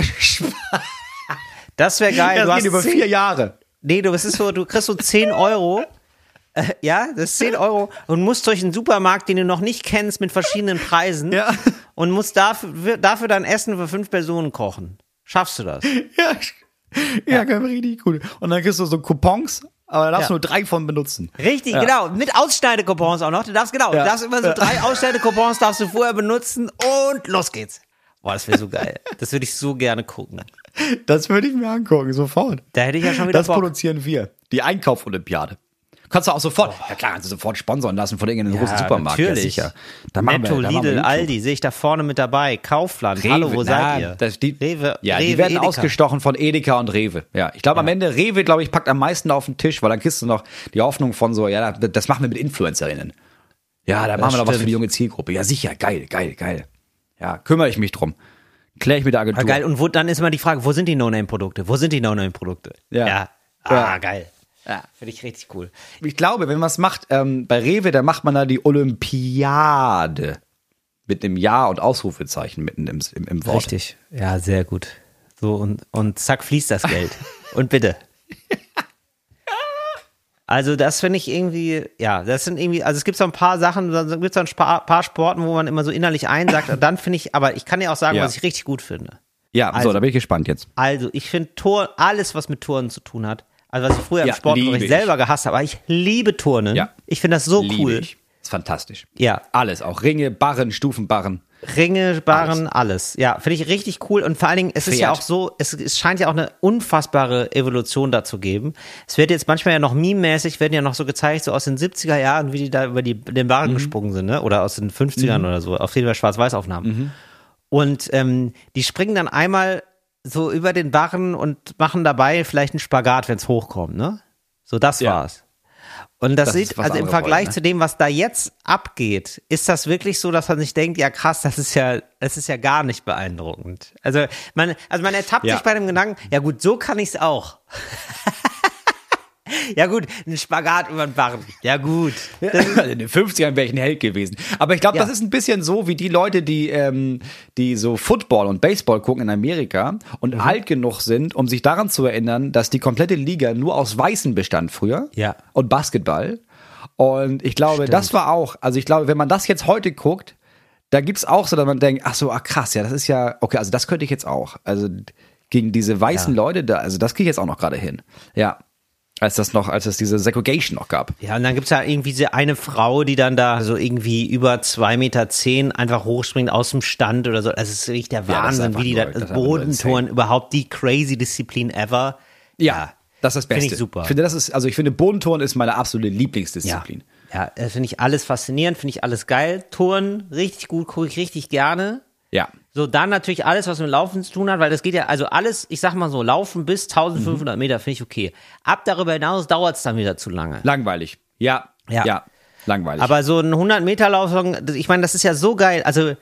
das wäre geil. Das du geht hast über zehn, vier Jahre. Nee, du, es ist so, du kriegst so zehn Euro. Äh, ja, das ist zehn Euro und musst durch einen Supermarkt, den du noch nicht kennst, mit verschiedenen Preisen ja. und musst dafür, dafür dann Essen für fünf Personen kochen. Schaffst du das? Ja, ja, ja. richtig gut. Und dann kriegst du so Coupons, aber da darfst du ja. nur drei von benutzen. Richtig, ja. genau. Mit Ausschneidecoupons auch noch. Du darfst, genau, ja. du darfst immer so ja. drei Ausschneidecoupons darfst du vorher benutzen und los geht's. Boah, das wäre so geil. Das würde ich so gerne gucken. Das würde ich mir angucken, sofort. Da hätte ich ja schon wieder Das Bock. produzieren wir. Die Einkauf-Olympiade. Kannst du auch sofort, oh. ja klar, kannst du sofort sponsern lassen von irgendeinem ja, großen Supermarkt. Natürlich. Ja, sicher. Da machen Netto, wir, da Lidl, Aldi, sehe ich da vorne mit dabei. Kaufland, Rewe, hallo, wo na, seid ihr? Das, die, Rewe, ja, Rewe, die werden Edeka. ausgestochen von Edeka und Rewe. Ja, ich glaube ja. am Ende, Rewe, glaube ich, packt am meisten auf den Tisch, weil dann kriegst du noch die Hoffnung von so, ja, das machen wir mit Influencerinnen. Ja, da das machen wir noch was für die junge Zielgruppe. Ja, sicher, geil, geil, geil. Ja, kümmere ich mich drum. Klär ich mit der Agentur. Ah, geil, und wo, dann ist immer die Frage, wo sind die No-Name-Produkte? Wo sind die No-Name-Produkte? Ja. ja. Ah, ja. geil. Ja, finde ich richtig cool. Ich glaube, wenn man es macht, ähm, bei Rewe, da macht man da die Olympiade mit einem Ja- und Ausrufezeichen mitten im, im, im Wort. Richtig, ja, sehr gut. So, und, und zack, fließt das Geld. Und bitte. Also das finde ich irgendwie, ja, das sind irgendwie, also es gibt so ein paar Sachen, dann gibt es so ein paar, paar Sporten, wo man immer so innerlich einsagt. Und dann finde ich, aber ich kann dir auch sagen, ja. was ich richtig gut finde. Ja, also, so, da bin ich gespannt jetzt. Also, ich finde Turnen, alles, was mit Turnen zu tun hat, also was ich früher ja, im Sportunterricht selber gehasst habe, aber ich liebe Turnen. Ja. Ich finde das so liebe cool. Ich. Ist fantastisch. Ja. Alles, auch Ringe, Barren, Stufenbarren. Ringe, Barren, alles. alles. Ja, finde ich richtig cool. Und vor allen Dingen, es Pferd. ist ja auch so, es, es scheint ja auch eine unfassbare Evolution da zu geben. Es wird jetzt manchmal ja noch meme-mäßig, werden ja noch so gezeigt, so aus den siebziger Jahren, wie die da über die, den Barren mhm. gesprungen sind, ne? Oder aus den fünfzigern mhm. oder so, auf jeden Fall Schwarz-Weiß-Aufnahmen. Mhm. Und ähm, die springen dann einmal so über den Barren und machen dabei vielleicht einen Spagat, wenn es hochkommt, ne? So, das ja. war's. Und das, das sieht, also im Vergleich heute, ne? zu dem, was da jetzt abgeht, ist das wirklich so, dass man sich denkt, ja krass, das ist ja, das ist ja gar nicht beeindruckend. Also man, also man ertappt ja. sich bei dem Gedanken, ja gut, so kann ich's auch. Ja gut, ein Spagat über den Barren. Ja gut. Ja, in den fünfzigern wäre ich ein Held gewesen. Aber ich glaube, ja. das ist ein bisschen so wie die Leute, die, ähm, die so Football und Baseball gucken in Amerika und mhm. alt genug sind, um sich daran zu erinnern, dass die komplette Liga nur aus Weißen bestand früher. Ja. Und Basketball. Und ich glaube, Stimmt. das war auch, also ich glaube, wenn man das jetzt heute guckt, da gibt's auch so, dass man denkt, ach so, ach krass, ja, das ist ja, okay, also das könnte ich jetzt auch. Also gegen diese weißen ja. Leute da, also das kriege ich jetzt auch noch gerade hin. Ja. Als das noch, als es diese Segregation noch gab. Ja, und dann gibt's ja irgendwie diese eine Frau, die dann da so irgendwie über zwei Meter zehn einfach hochspringt aus dem Stand oder so. Das ist wirklich der Wahnsinn, ja, wie die da, Bodentouren, überhaupt die crazy Disziplin ever. Ja, das ist das Beste. Finde ich super. Ich finde, das ist, also ich finde, Bodentouren ist meine absolute Lieblingsdisziplin. Ja, finde ich alles faszinierend, finde ich alles geil. Touren, richtig gut, gucke ich richtig gerne. Ja. So, dann natürlich alles, was mit Laufen zu tun hat, weil das geht ja, also alles, ich sag mal so, Laufen bis eintausendfünfhundert mhm. Meter finde ich okay. Ab darüber hinaus dauert es dann wieder zu lange. Langweilig. Ja, ja, ja, langweilig. Aber so ein hundert Meter Lauf, ich meine, das ist ja so geil, also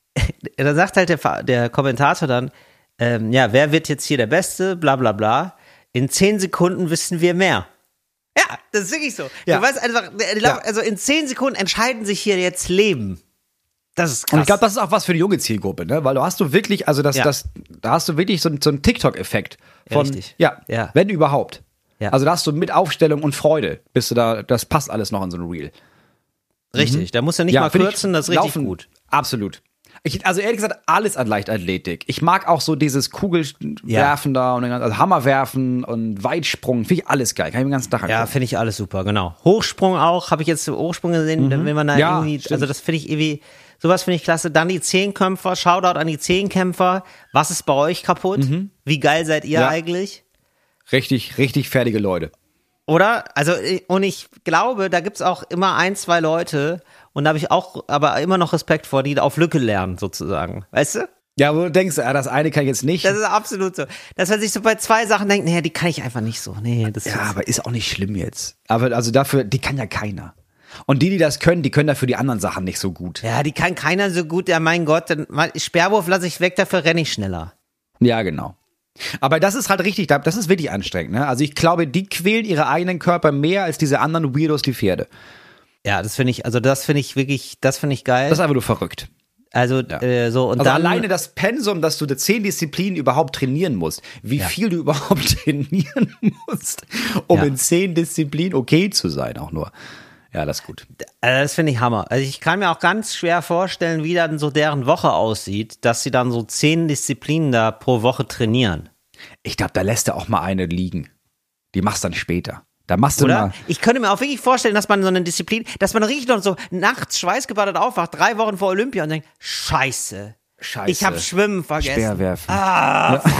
da sagt halt der, der Kommentator dann, ähm, ja, wer wird jetzt hier der Beste, bla bla bla. In zehn Sekunden wissen wir mehr. Ja, das ist wirklich so. Ja. Du weißt einfach, also in zehn Sekunden entscheiden sich hier jetzt Leben. Das ist krass. Und ich glaube, das ist auch was für die junge Zielgruppe, ne? Weil du hast du wirklich, also das, ja. das, da hast du wirklich so, so einen TikTok-Effekt. Von, Richtig. Ja, ja, wenn überhaupt. Ja. Also da hast du mit Aufstellung und Freude, bist du da, das passt alles noch in so ein Reel. Richtig, mhm. da musst du nicht ja, mal kürzen, das ist richtig laufen, gut. Absolut. Ich, also ehrlich gesagt, alles an Leichtathletik. Ich mag auch so dieses Kugelwerfen ja. da und also Hammerwerfen und Weitsprung. Finde ich alles geil. Kann ich den ganzen Tag angucken. Ja, finde ich alles super, genau. Hochsprung auch, habe ich jetzt Hochsprung gesehen, mhm. wenn man da ja, irgendwie, stimmt. also das finde ich irgendwie, sowas finde ich klasse. Dann die Zehnkämpfer, Shoutout an die Zehnkämpfer. Was ist bei euch kaputt? Mhm. Wie geil seid ihr ja. eigentlich? Richtig, richtig fertige Leute. Oder? Also, und ich glaube, da gibt's auch immer ein, zwei Leute, und da habe ich auch aber immer noch Respekt vor, die auf Lücke lernen, sozusagen. Weißt du? Ja, wo du denkst, ah, das eine kann ich jetzt nicht. Das ist absolut so. Dass man sich so bei zwei Sachen denkt, naja, die kann ich einfach nicht so. Nee, das ja, aber ist auch nicht schlimm jetzt. Aber also dafür, die kann ja keiner. Und die, die das können, die können dafür die anderen Sachen nicht so gut. Ja, die kann keiner so gut. Ja, mein Gott, dann Sperrwurf lasse ich weg, dafür renne ich schneller. Ja, genau. Aber das ist halt richtig, das ist wirklich anstrengend, ne? Also ich glaube, die quälen ihre eigenen Körper mehr als diese anderen Weirdos, die Pferde. Ja, das finde ich, also das finde ich wirklich, das finde ich geil. Das ist einfach nur verrückt. Also, ja. äh, so, und also dann. alleine das Pensum, dass du die zehn Disziplinen überhaupt trainieren musst, wie ja. viel du überhaupt trainieren musst, um ja. in zehn Disziplinen okay zu sein, auch nur. Ja, das ist gut. Also das finde ich Hammer. Also ich kann mir auch ganz schwer vorstellen, wie dann so deren Woche aussieht, dass sie dann so zehn Disziplinen da pro Woche trainieren. Ich glaube, da lässt du auch mal eine liegen. Die machst du dann später. Da machst du Oder? mal. Ich könnte mir auch wirklich vorstellen, dass man so eine Disziplin, dass man richtig noch so nachts schweißgebadet aufwacht, drei Wochen vor Olympia und denkt, Scheiße, Scheiße. ich habe Schwimmen vergessen. Speerwerfen. Ah. Ja.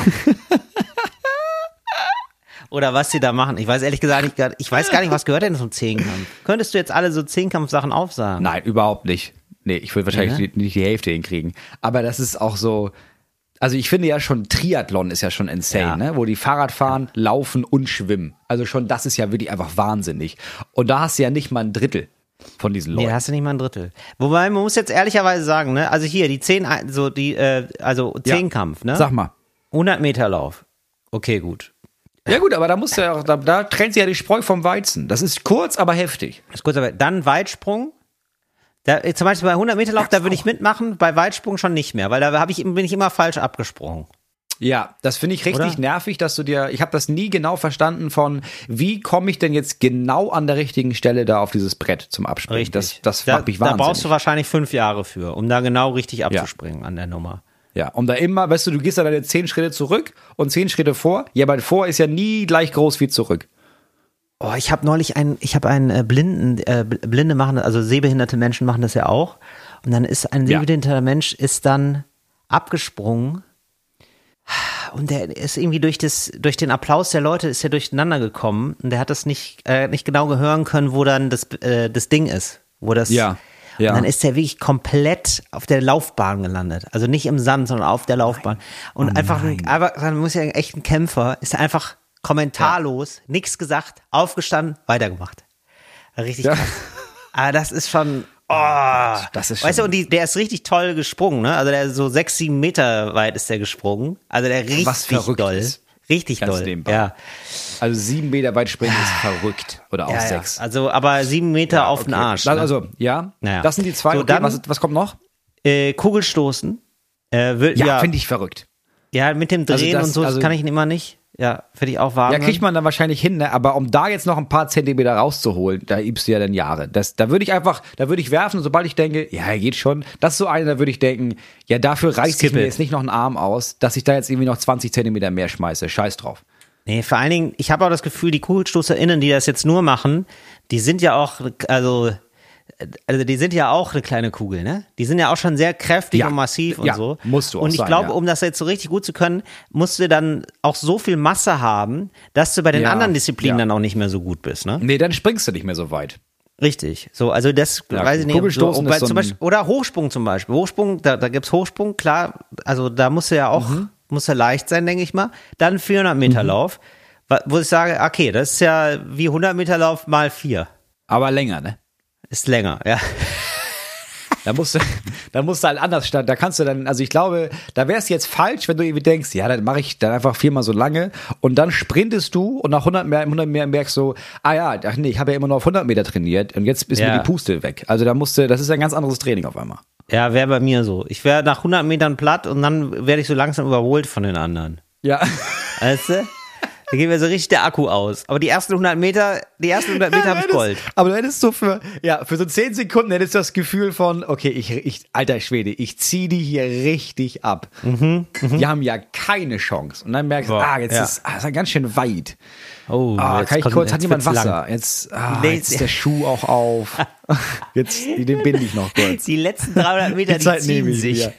Oder was sie da machen. Ich weiß ehrlich gesagt nicht, ich weiß gar nicht, was gehört denn zum Zehnkampf. Könntest du jetzt alle so Zehnkampfsachen aufsagen? Nein, überhaupt nicht. Nee, ich würde wahrscheinlich ja. nicht die Hälfte hinkriegen. Aber das ist auch so, also ich finde ja schon, Triathlon ist ja schon insane, ja. ne? Wo die Fahrrad fahren, laufen und schwimmen. Also schon, das ist ja wirklich einfach wahnsinnig. Und da hast du ja nicht mal ein Drittel von diesen Leuten. Nee, hast du nicht mal ein Drittel. Wobei, man muss jetzt ehrlicherweise sagen, ne? Also hier, die zehn, so die, äh, also Zehnkampf, ja. ne? Sag mal. hundert Meter Lauf. Okay, gut. Ja gut, aber da musst du ja auch, da, da trennt sich ja die Spreu vom Weizen. Das ist kurz, aber heftig. Das ist kurz, aber dann Weitsprung. Da, zum Beispiel bei hundert Meter Lauf, da würde ich mitmachen, bei Weitsprung schon nicht mehr, weil da hab ich, bin ich immer falsch abgesprungen. Ja, das finde ich richtig Oder? nervig, dass du dir, ich habe das nie genau verstanden von, wie komme ich denn jetzt genau an der richtigen Stelle da auf dieses Brett zum Abspringen. Richtig. Das, das da, macht mich wahnsinnig. Da brauchst du wahrscheinlich fünf Jahre für, um da genau richtig abzuspringen ja. an der Nummer. Ja, um da immer, weißt du, du gehst da deine zehn Schritte zurück und zehn Schritte vor. Ja, aber vor ist ja nie gleich groß wie zurück. Oh, ich habe neulich einen, ich habe einen äh, Blinden, äh, Blinde machen, also sehbehinderte Menschen machen das ja auch. Und dann ist ein sehbehinderter ja. Mensch ist dann abgesprungen und der ist irgendwie durch das, durch den Applaus der Leute ist er durcheinander gekommen und der hat das nicht, äh, nicht genau hören können, wo dann das, äh, das Ding ist, wo das. Ja. Ja. Und dann ist er wirklich komplett auf der Laufbahn gelandet. Also nicht im Sand, sondern auf der Laufbahn. Und oh einfach, ein, einfach, dann muss ja echt ein Kämpfer, ist einfach kommentarlos, ja. nichts gesagt, aufgestanden, weitergemacht. Richtig krass. Ja. Aber das ist schon, oh. Das ist schon. Weißt du, und die, der ist richtig toll gesprungen, ne? Also der ist so sechs, sieben Meter weit ist der gesprungen. Also der richtig Was verrückt doll. Ist. Richtig Ganz doll. Nebenbei. Ja. Also sieben Meter weit springen ist verrückt. Oder auch ja, sechs. Ja. Also, aber sieben Meter ja, auf okay. den Arsch. Das, ne? also, ja. Naja. Das sind die zwei. So, Okay, dann, was, was kommt noch? Äh, Kugelstoßen. Äh, will, ja, ja. finde ich verrückt. Ja, mit dem Drehen also das, und so, das also, kann ich immer nicht. Ja, finde ich auch Wahnsinn. Ja, kriegt man dann wahrscheinlich hin, ne? Aber um da jetzt noch ein paar Zentimeter rauszuholen, da übst du ja dann Jahre. Das, da würde ich einfach, da würde ich werfen, sobald ich denke, ja, geht schon. Das ist so eine, da würde ich denken, ja, dafür reißt sich mir jetzt nicht noch einen Arm aus, dass ich da jetzt irgendwie noch zwanzig Zentimeter mehr schmeiße. Scheiß drauf. Nee, vor allen Dingen, ich habe auch das Gefühl, die KugelstoßerInnen, die das jetzt nur machen, die sind ja auch, also, also die sind ja auch eine kleine Kugel, ne? Die sind ja auch schon sehr kräftig ja. und massiv und ja, so. Musst du auch Und ich sein, glaube, ja. um das jetzt so richtig gut zu können, musst du dann auch so viel Masse haben, dass du bei den ja, anderen Disziplinen ja. dann auch nicht mehr so gut bist, ne? Nee, dann springst du nicht mehr so weit. Richtig. So, also das Ja, weiß ich nicht. Kugelstoßen So, ist so zum ein- Beispiel, oder Hochsprung zum Beispiel. Hochsprung, da, da gibt's Hochsprung, klar. Also da muss er ja auch, Mhm. muss er leicht sein, denke ich mal. Dann vierhundert Meter Lauf, wa- wo ich sage, okay, das ist ja wie hundert Meter Lauf mal vier. Aber länger, ne? Ist länger, ja. Da musst du, da musst du halt anders starten. Da kannst du dann, also ich glaube, da wäre es jetzt falsch, wenn du irgendwie denkst, ja, dann mache ich dann einfach viermal so lange und dann sprintest du und nach hundert mehr, hundert mehr merkst du, ah ja, ach nee, ich habe ja immer nur auf hundert Meter trainiert und jetzt ist Ja. mir die Puste weg. Also da musst du, das ist ein ganz anderes Training auf einmal. Ja, wäre bei mir so. Ich wäre nach hundert Metern platt und dann werde ich so langsam überholt von den anderen. Ja. Weißt du? Da geht mir so richtig der Akku aus. Aber die ersten hundert Meter, die ersten hundert Meter habe ich Gold. Aber du hättest so für, ja, für so zehn Sekunden hättest du das Gefühl von, okay, ich, ich alter Schwede, ich ziehe die hier richtig ab. Mhm, Die haben ja keine Chance. Und dann merkst du, Boah, ah, jetzt ja. ist, ah, ist ja ganz schön weit. Oh, Ah, jetzt kann ich kommt- kurz, hat jetzt jemand wird's Wasser? lang. Jetzt, ah, Nee, jetzt ist der Schuh auch auf. Jetzt, den binde ich noch kurz. Die letzten dreihundert Meter, die, Zeit ziehen nehme ich sich. wieder.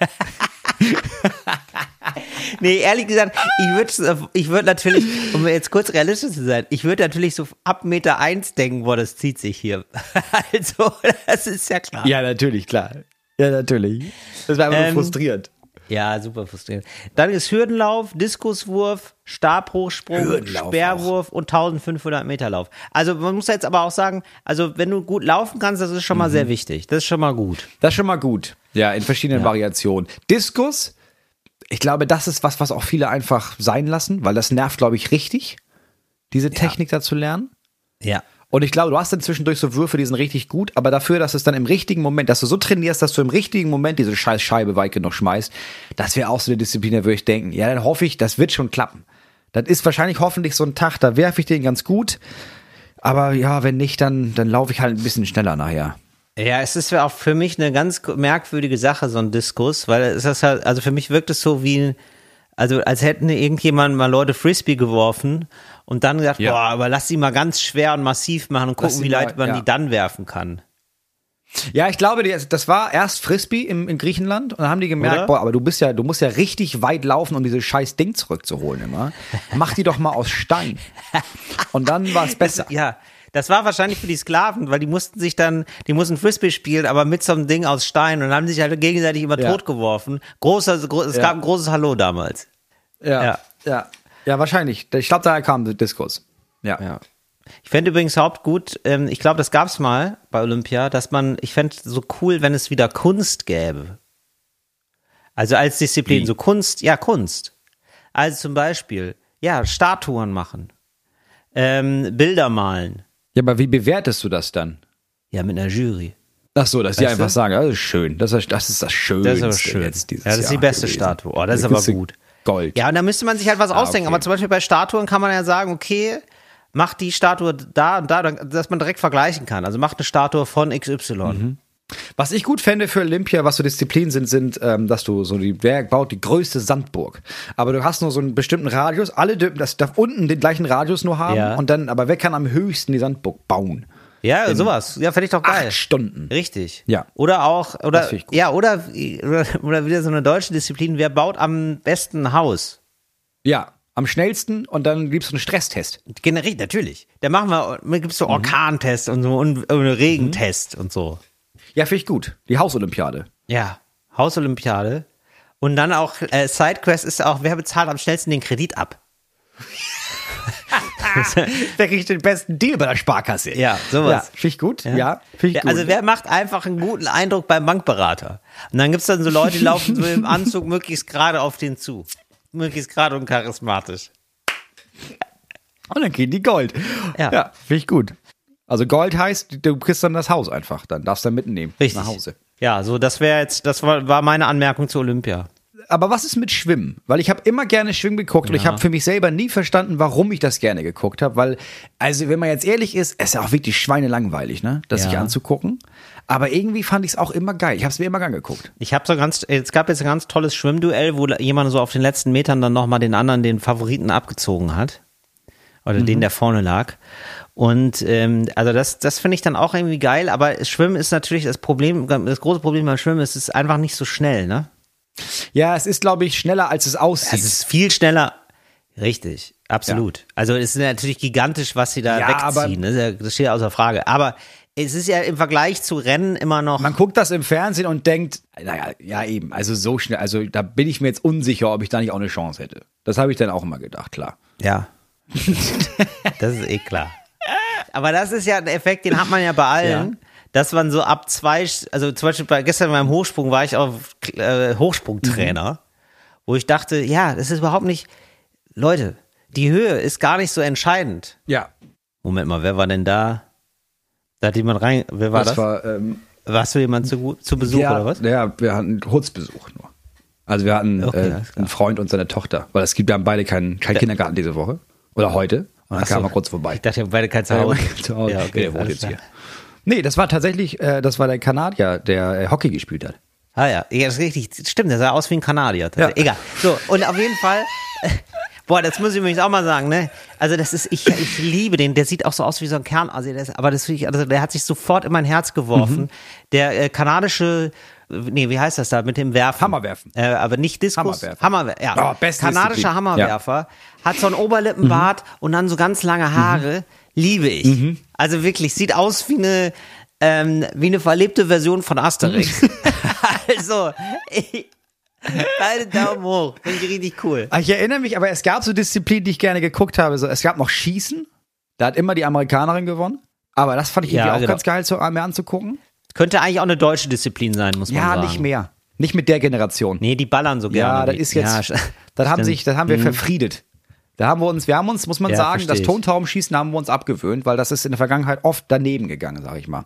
Nee, ehrlich gesagt, ich würde ich würd natürlich, um jetzt kurz realistisch zu sein, ich würde natürlich so ab Meter eins denken, boah, das zieht sich hier. Also, das ist ja klar. Ja, natürlich, klar. Ja, natürlich. Das war einfach Ähm, nur frustrierend. Ja, super frustrierend. Dann ist Hürdenlauf, Diskuswurf, Stabhochsprung, Hürdenlauf Speerwurf und eintausendfünfhundert Meter Lauf. Also man muss jetzt aber auch sagen, also wenn du gut laufen kannst, das ist schon mal sehr wichtig. Das ist schon mal gut. Das ist schon mal gut. Ja, in verschiedenen Ja. Variationen. Diskus, ich glaube, das ist was, was auch viele einfach sein lassen, weil das nervt, glaube ich, richtig, diese Technik da zu lernen. Ja. Und ich glaube, du hast dann zwischendurch so Würfe, die sind richtig gut, aber dafür, dass es dann im richtigen Moment, dass du so trainierst, dass du im richtigen Moment diese scheiß Scheibe weit genug schmeißt, das wäre auch so eine Disziplin, da würde ich denken, ja, dann hoffe ich, das wird schon klappen. Das ist wahrscheinlich hoffentlich so ein Tag, da werfe ich den ganz gut, aber ja, wenn nicht, dann, dann laufe ich halt ein bisschen schneller nachher. Ja, es ist auch für mich eine ganz merkwürdige Sache, so ein Diskus, weil es ist halt, also für mich wirkt es so wie, also als hätten irgendjemand mal Leute Frisbee geworfen und dann gesagt, Ja. boah, aber lass sie mal ganz schwer und massiv machen und Lass gucken, sie wie mal- leicht man ja. die dann werfen kann. Ja, ich glaube, die- das war erst Frisbee im, in Griechenland und dann haben die gemerkt, Oder? boah, aber du bist ja, du musst ja richtig weit laufen, um dieses scheiß Ding zurückzuholen immer. Mach die doch mal aus Stein. Und dann war es besser. Ja, das war wahrscheinlich für die Sklaven, weil die mussten sich dann, die mussten Frisbee spielen, aber mit so einem Ding aus Stein und haben sich halt gegenseitig immer Ja. totgeworfen. Großer, gro es Ja. gab ein großes Hallo damals. Ja, Ja. ja, ja, wahrscheinlich. Ich glaube, daher kam der Diskurs. Ja. Ja. Ich fände übrigens Hauptgut, ähm, ich glaube, das gab es mal bei Olympia, dass man, ich fände so cool, wenn es wieder Kunst gäbe. Also als Disziplin, Wie? so Kunst, ja, Kunst. Also zum Beispiel, ja, Statuen machen, ähm, Bilder malen, Ja, aber wie bewertest du das dann? ja, mit einer Jury. Ach so, dass die Weißt einfach du? sagen, das ist schön, das ist das, ist das Schönste Das ist aber schön. jetzt dieses Ja, das ist die Jahr beste gewesen. Statue. Oh, das ist Da aber kriegst du gut. Gold. Ja, und da müsste man sich halt was ausdenken. okay. Aber zum Beispiel bei Statuen kann man ja sagen, okay, mach die Statue da und da, dass man direkt vergleichen kann. Also macht eine Statue von X Y. Was ich gut fände für Olympia, was so Disziplinen sind, sind, ähm, dass du so die, wer baut die größte Sandburg. Aber du hast nur so einen bestimmten Radius, alle dürfen, das darf unten den gleichen Radius nur haben Ja. und dann, aber wer kann am höchsten die Sandburg bauen? Ja, sowas. Ja, fände ich doch geil. Acht Stunden. Richtig. Ja. Oder auch, oder, Das find ich gut. ja, oder, oder, oder wieder so eine deutsche Disziplin. Wer baut am besten ein Haus? Ja, am schnellsten und dann gibt's so einen Stresstest. Generell, natürlich. Da machen wir, da gibt's so Orkantest und so und, und Regentest und so. Ja, finde ich gut. Die Hausolympiade. Ja. Hausolympiade. Und dann auch, äh, Sidequest ist auch, wer bezahlt am schnellsten den Kredit ab? Wer kriegt den besten Deal bei der Sparkasse? Ja, sowas. Ja, finde ich gut. Ja, finde ich Ja, gut. also wer macht einfach einen guten Eindruck beim Bankberater? Und dann gibt's dann so Leute, die laufen so im Anzug möglichst gerade auf den zu. Möglichst gerade und charismatisch. Und dann kriegen die Gold. Ja. Ja, finde ich gut. Also Gold heißt, du kriegst dann das Haus einfach. Dann darfst du dann mitnehmen. Richtig. Nach Hause. Ja, so das wäre jetzt, das war, war meine Anmerkung zu Olympia. Aber was ist mit Schwimmen? Weil ich habe immer gerne Schwimmen geguckt und ich habe für mich selber nie verstanden, warum ich das gerne geguckt habe. Weil, also wenn man jetzt ehrlich ist, es ist ja auch wirklich schweinelangweilig, ne? Das Ja. sich anzugucken. Aber irgendwie fand ich es auch immer geil. Ich habe es mir immer gern geguckt. Ich habe so ganz, es gab jetzt ein ganz tolles Schwimmduell, wo jemand so auf den letzten Metern dann nochmal den anderen, den Favoriten abgezogen hat. Oder den, der vorne lag. Und ähm, also das, das finde ich dann auch irgendwie geil, aber Schwimmen ist natürlich das Problem, das große Problem beim Schwimmen ist, es ist einfach nicht so schnell, ne? Ja, es ist, glaube ich, schneller, als es aussieht. Es ist viel schneller. Richtig, absolut. Also es ist natürlich gigantisch, was sie da Ja, aber- wegziehen, ne? Das steht außer Frage. Aber es ist ja im Vergleich zu Rennen immer noch. Man guckt das im Fernsehen und denkt, naja, ja eben, also so schnell, also da bin ich mir jetzt unsicher, ob ich da nicht auch eine Chance hätte. Das habe ich dann auch immer gedacht, klar. Ja. Das ist eh klar. Aber das ist ja ein Effekt, den hat man ja bei allen, ja. Dass man so ab zwei, also zum Beispiel bei, gestern beim Hochsprung war ich auch äh, Hochsprungtrainer, mhm. wo ich dachte, ja, das ist überhaupt nicht, Leute, die Höhe ist gar nicht so entscheidend. Ja. Moment mal, wer war denn da? Da hat jemand rein, wer war das? das? War, ähm, Warst du jemand zu, zu Besuch ja, oder was? Ja, wir hatten Hutzbesuch nur. Also wir hatten okay, äh, einen Freund und seine Tochter, weil es gibt, wir haben beide keinen kein Kindergarten diese Woche oder heute. Und dann Ach so. kam er kurz vorbei. Ich dachte, wir haben beide kein Zuhause. zu Hause. Ja, okay, der wohnt jetzt hier. Nee, das war tatsächlich, äh, das war der Kanadier, der äh, Hockey gespielt hat. Ah ja, ja, das ist richtig. Stimmt, der sah aus wie ein Kanadier. Ja. Egal. So, und auf jeden Fall, äh, boah, das muss ich übrigens auch mal sagen, ne? Also das ist, ich, ich liebe den, der sieht auch so aus wie so ein Kern, also das, aber das ich, also der hat sich sofort in mein Herz geworfen. Mhm. Der äh, kanadische, nee, wie heißt das da, mit dem Werfen? Hammerwerfen. Äh, aber nicht Diskus. Hammerwerfen. Hammerwerfen, ja. Oh, beste Kanadischer Disziplin. Hammerwerfer, ja. Hat so einen Oberlippenbart mhm. und dann so ganz lange Haare. Mhm. Liebe ich. Mhm. Also wirklich, sieht aus wie eine, ähm, wie eine verlebte Version von Asterix. Also, ich, beide Daumen hoch. Finde ich richtig cool. Ich erinnere mich, aber es gab so Disziplinen, die ich gerne geguckt habe. So, es gab noch Schießen. Da hat immer die Amerikanerin gewonnen. Aber das fand ich irgendwie ja, auch genau. ganz geil, zu, mir anzugucken. Könnte eigentlich auch eine deutsche Disziplin sein, muss man ja, sagen. Ja, nicht mehr. Nicht mit der Generation. Nee, die ballern so gerne. Ja, das ist jetzt, ja, das haben sich, das haben wir mhm. verfriedet. Da haben wir uns, wir haben uns, muss man ja, sagen, das Tontaubenschießen haben wir uns abgewöhnt, weil das ist in der Vergangenheit oft daneben gegangen, sag ich mal.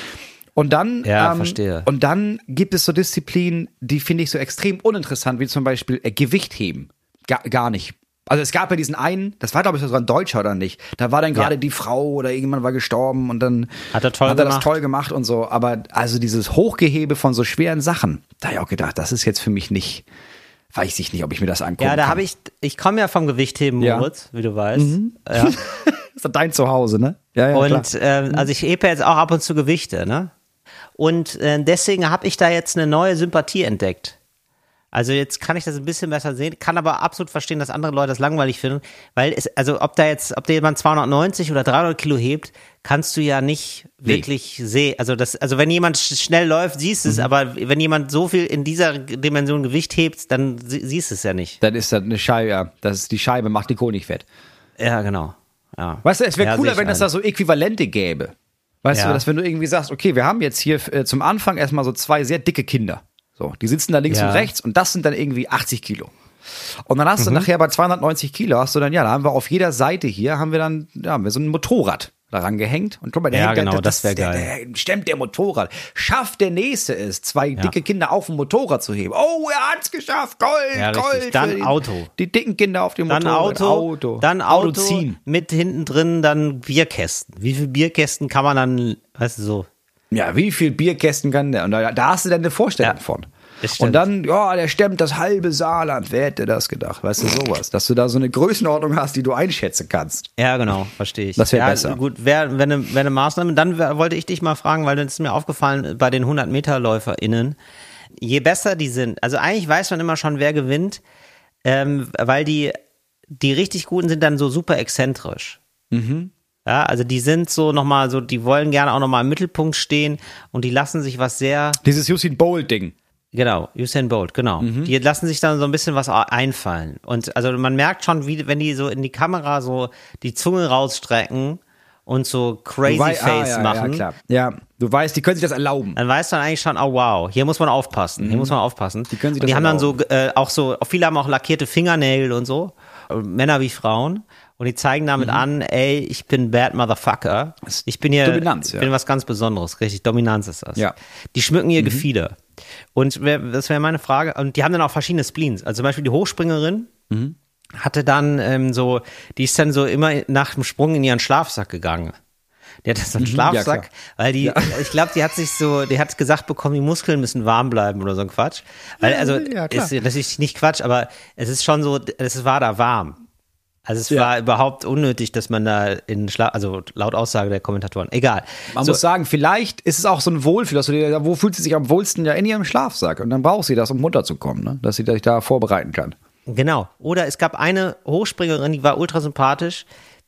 Und dann, ja, ähm, verstehe. Und dann gibt es so Disziplinen, die finde ich so extrem uninteressant, wie zum Beispiel äh, Gewichtheben. Gar, gar nicht. Also es gab ja diesen einen, das war glaube ich sogar ein Deutscher oder nicht, da war dann gerade ja. die Frau oder irgendjemand war gestorben und dann hat er, toll hat er gemacht. das toll gemacht und so. Aber also dieses Hochgehebe von so schweren Sachen, da habe ich auch gedacht, das ist jetzt für mich nicht, weiß ich nicht, ob ich mir das angucken kann. Ja, da habe ich, ich komme ja vom Gewichtheben, Moritz, ja. wie du weißt. Mhm. Ja. Das ist dein Zuhause, ne? Ja, ja, und ähm, also ich hebe jetzt auch ab und zu Gewichte, ne? Und äh, deswegen habe ich da jetzt eine neue Sympathie entdeckt. Also jetzt kann ich das ein bisschen besser sehen, kann aber absolut verstehen, dass andere Leute das langweilig finden, weil es, also ob da jetzt, ob da jemand zweihundertneunzig oder dreihundert Kilo hebt, kannst du ja nicht nee. wirklich sehen. Also das, also wenn jemand schnell läuft, siehst du es, mhm. aber wenn jemand so viel in dieser Dimension Gewicht hebt, dann siehst du es ja nicht. Dann ist das eine Scheibe, ja. Das ist die Scheibe, macht die Kohl nicht fett. Ja, genau. Ja. Weißt du, es wäre ja, cooler, wenn es da so Äquivalente gäbe. Weißt ja. du, dass wenn du irgendwie sagst, okay, wir haben jetzt hier äh, zum Anfang erstmal so zwei sehr dicke Kinder. So, die sitzen da links ja. und rechts und das sind dann irgendwie achtzig Kilo. Und dann hast du mhm. nachher bei zweihundertneunzig Kilo, hast du dann, ja, da haben wir auf jeder Seite hier, haben wir dann, ja, haben wir so ein Motorrad daran gehängt. Und guck mal, der ja, hängt, genau, der, das wäre geil. Der, der stemmt der Motorrad. Schafft der Nächste es, zwei ja. dicke Kinder auf dem Motorrad zu heben. Oh, er hat's geschafft, Gold, ja, Gold. Dann die, Auto. Die dicken Kinder auf dem dann Motorrad. Auto, Auto. Dann Auto, Auto ziehen. Mit hinten drin dann Bierkästen. Wie viele Bierkästen kann man dann, weißt du, so. Ja, wie viel Bierkästen kann der? Und da, da hast du dann eine Vorstellung ja. von. Und dann, ja, der stemmt das halbe Saarland. Wer hätte das gedacht? Weißt du, sowas. Dass du da so eine Größenordnung hast, die du einschätzen kannst. Ja, genau, verstehe ich. Das wäre ja, besser. Gut, wäre wär eine, wär eine Maßnahme. Dann wär, wollte ich dich mal fragen, weil das ist mir aufgefallen, bei den hundert-Meter-LäuferInnen, je besser die sind, also eigentlich weiß man immer schon, wer gewinnt, ähm, weil die, die richtig Guten sind dann so super exzentrisch. Mhm. Ja, also die sind so nochmal so, die wollen gerne auch nochmal im Mittelpunkt stehen und die lassen sich was sehr... Dieses Usain Bolt-Ding. Genau, Usain Bolt, genau. Mhm. Die lassen sich dann so ein bisschen was einfallen. Und also man merkt schon, wie wenn die so in die Kamera so die Zunge rausstrecken und so crazy wei- Face ah, ja, machen. Ja, klar. Ja, du weißt, die können sich das erlauben. Dann weißt du dann eigentlich schon, oh wow, hier muss man aufpassen, mhm. hier muss man aufpassen. Die können sich und die das haben erlauben. dann so, äh, auch so, viele haben auch lackierte Fingernägel und so, Männer wie Frauen. Und die zeigen damit mhm. an, ey, ich bin bad motherfucker. Ich bin hier, Dominanz, ich bin ja. was ganz Besonderes, richtig, Dominanz ist das. Ja. Die schmücken ihr mhm. Gefieder. Und wär, das wäre meine Frage. Und die haben dann auch verschiedene Spleens. Also zum Beispiel die Hochspringerin mhm. hatte dann ähm, so, die ist dann so immer nach dem Sprung in ihren Schlafsack gegangen. Die hat so einen mhm, Schlafsack, ja, weil die, ja. ich glaube, die hat sich so, die hat gesagt bekommen, die Muskeln müssen warm bleiben oder so ein Quatsch. Weil, also, ja, ist natürlich nicht Quatsch, aber es ist schon so, es war da warm. Also es ja. war überhaupt unnötig, dass man da in Schlaf, also laut Aussage der Kommentatoren, egal. Man so. muss sagen, vielleicht ist es auch so ein Wohlfühl, dass du dir, wo fühlt sie sich am wohlsten ja in ihrem Schlafsack und dann braucht sie das, um runterzukommen, ne? Dass sie sich da vorbereiten kann. Genau. Oder es gab eine Hochspringerin, die war ultra sympathisch,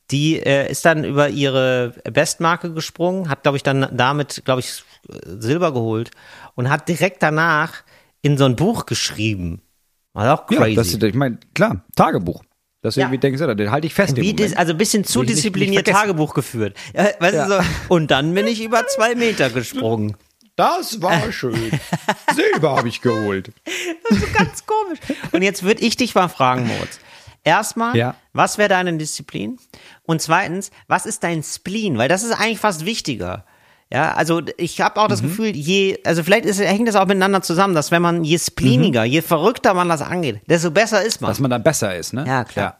die äh, ist dann über ihre Bestmarke gesprungen, hat, glaube ich, dann damit, glaube ich, Silber geholt und hat direkt danach in so ein Buch geschrieben. War auch crazy. Ja, das, ich meine, klar, Tagebuch. Deswegen, Ja. wie denkst du, den halte ich fest. Wie dis, also ein bisschen zu Nicht- diszipliniert nicht Tagebuch geführt. Ja, weißt Ja. du, so, und dann bin ich über zwei Meter gesprungen. Das war schön. Silber habe ich geholt. Das ist so ganz komisch. Und jetzt würde ich dich mal fragen, Moritz. Erstmal, Ja. was wäre deine Disziplin? Und zweitens, was ist dein Spleen? Weil das ist eigentlich fast wichtiger. Ja, also ich habe auch das Mhm. Gefühl, je, also vielleicht ist, hängt das auch miteinander zusammen, dass wenn man, je spleeniger, Mhm. je verrückter man das angeht, desto besser ist man. Dass man dann besser ist, ne? Ja, klar.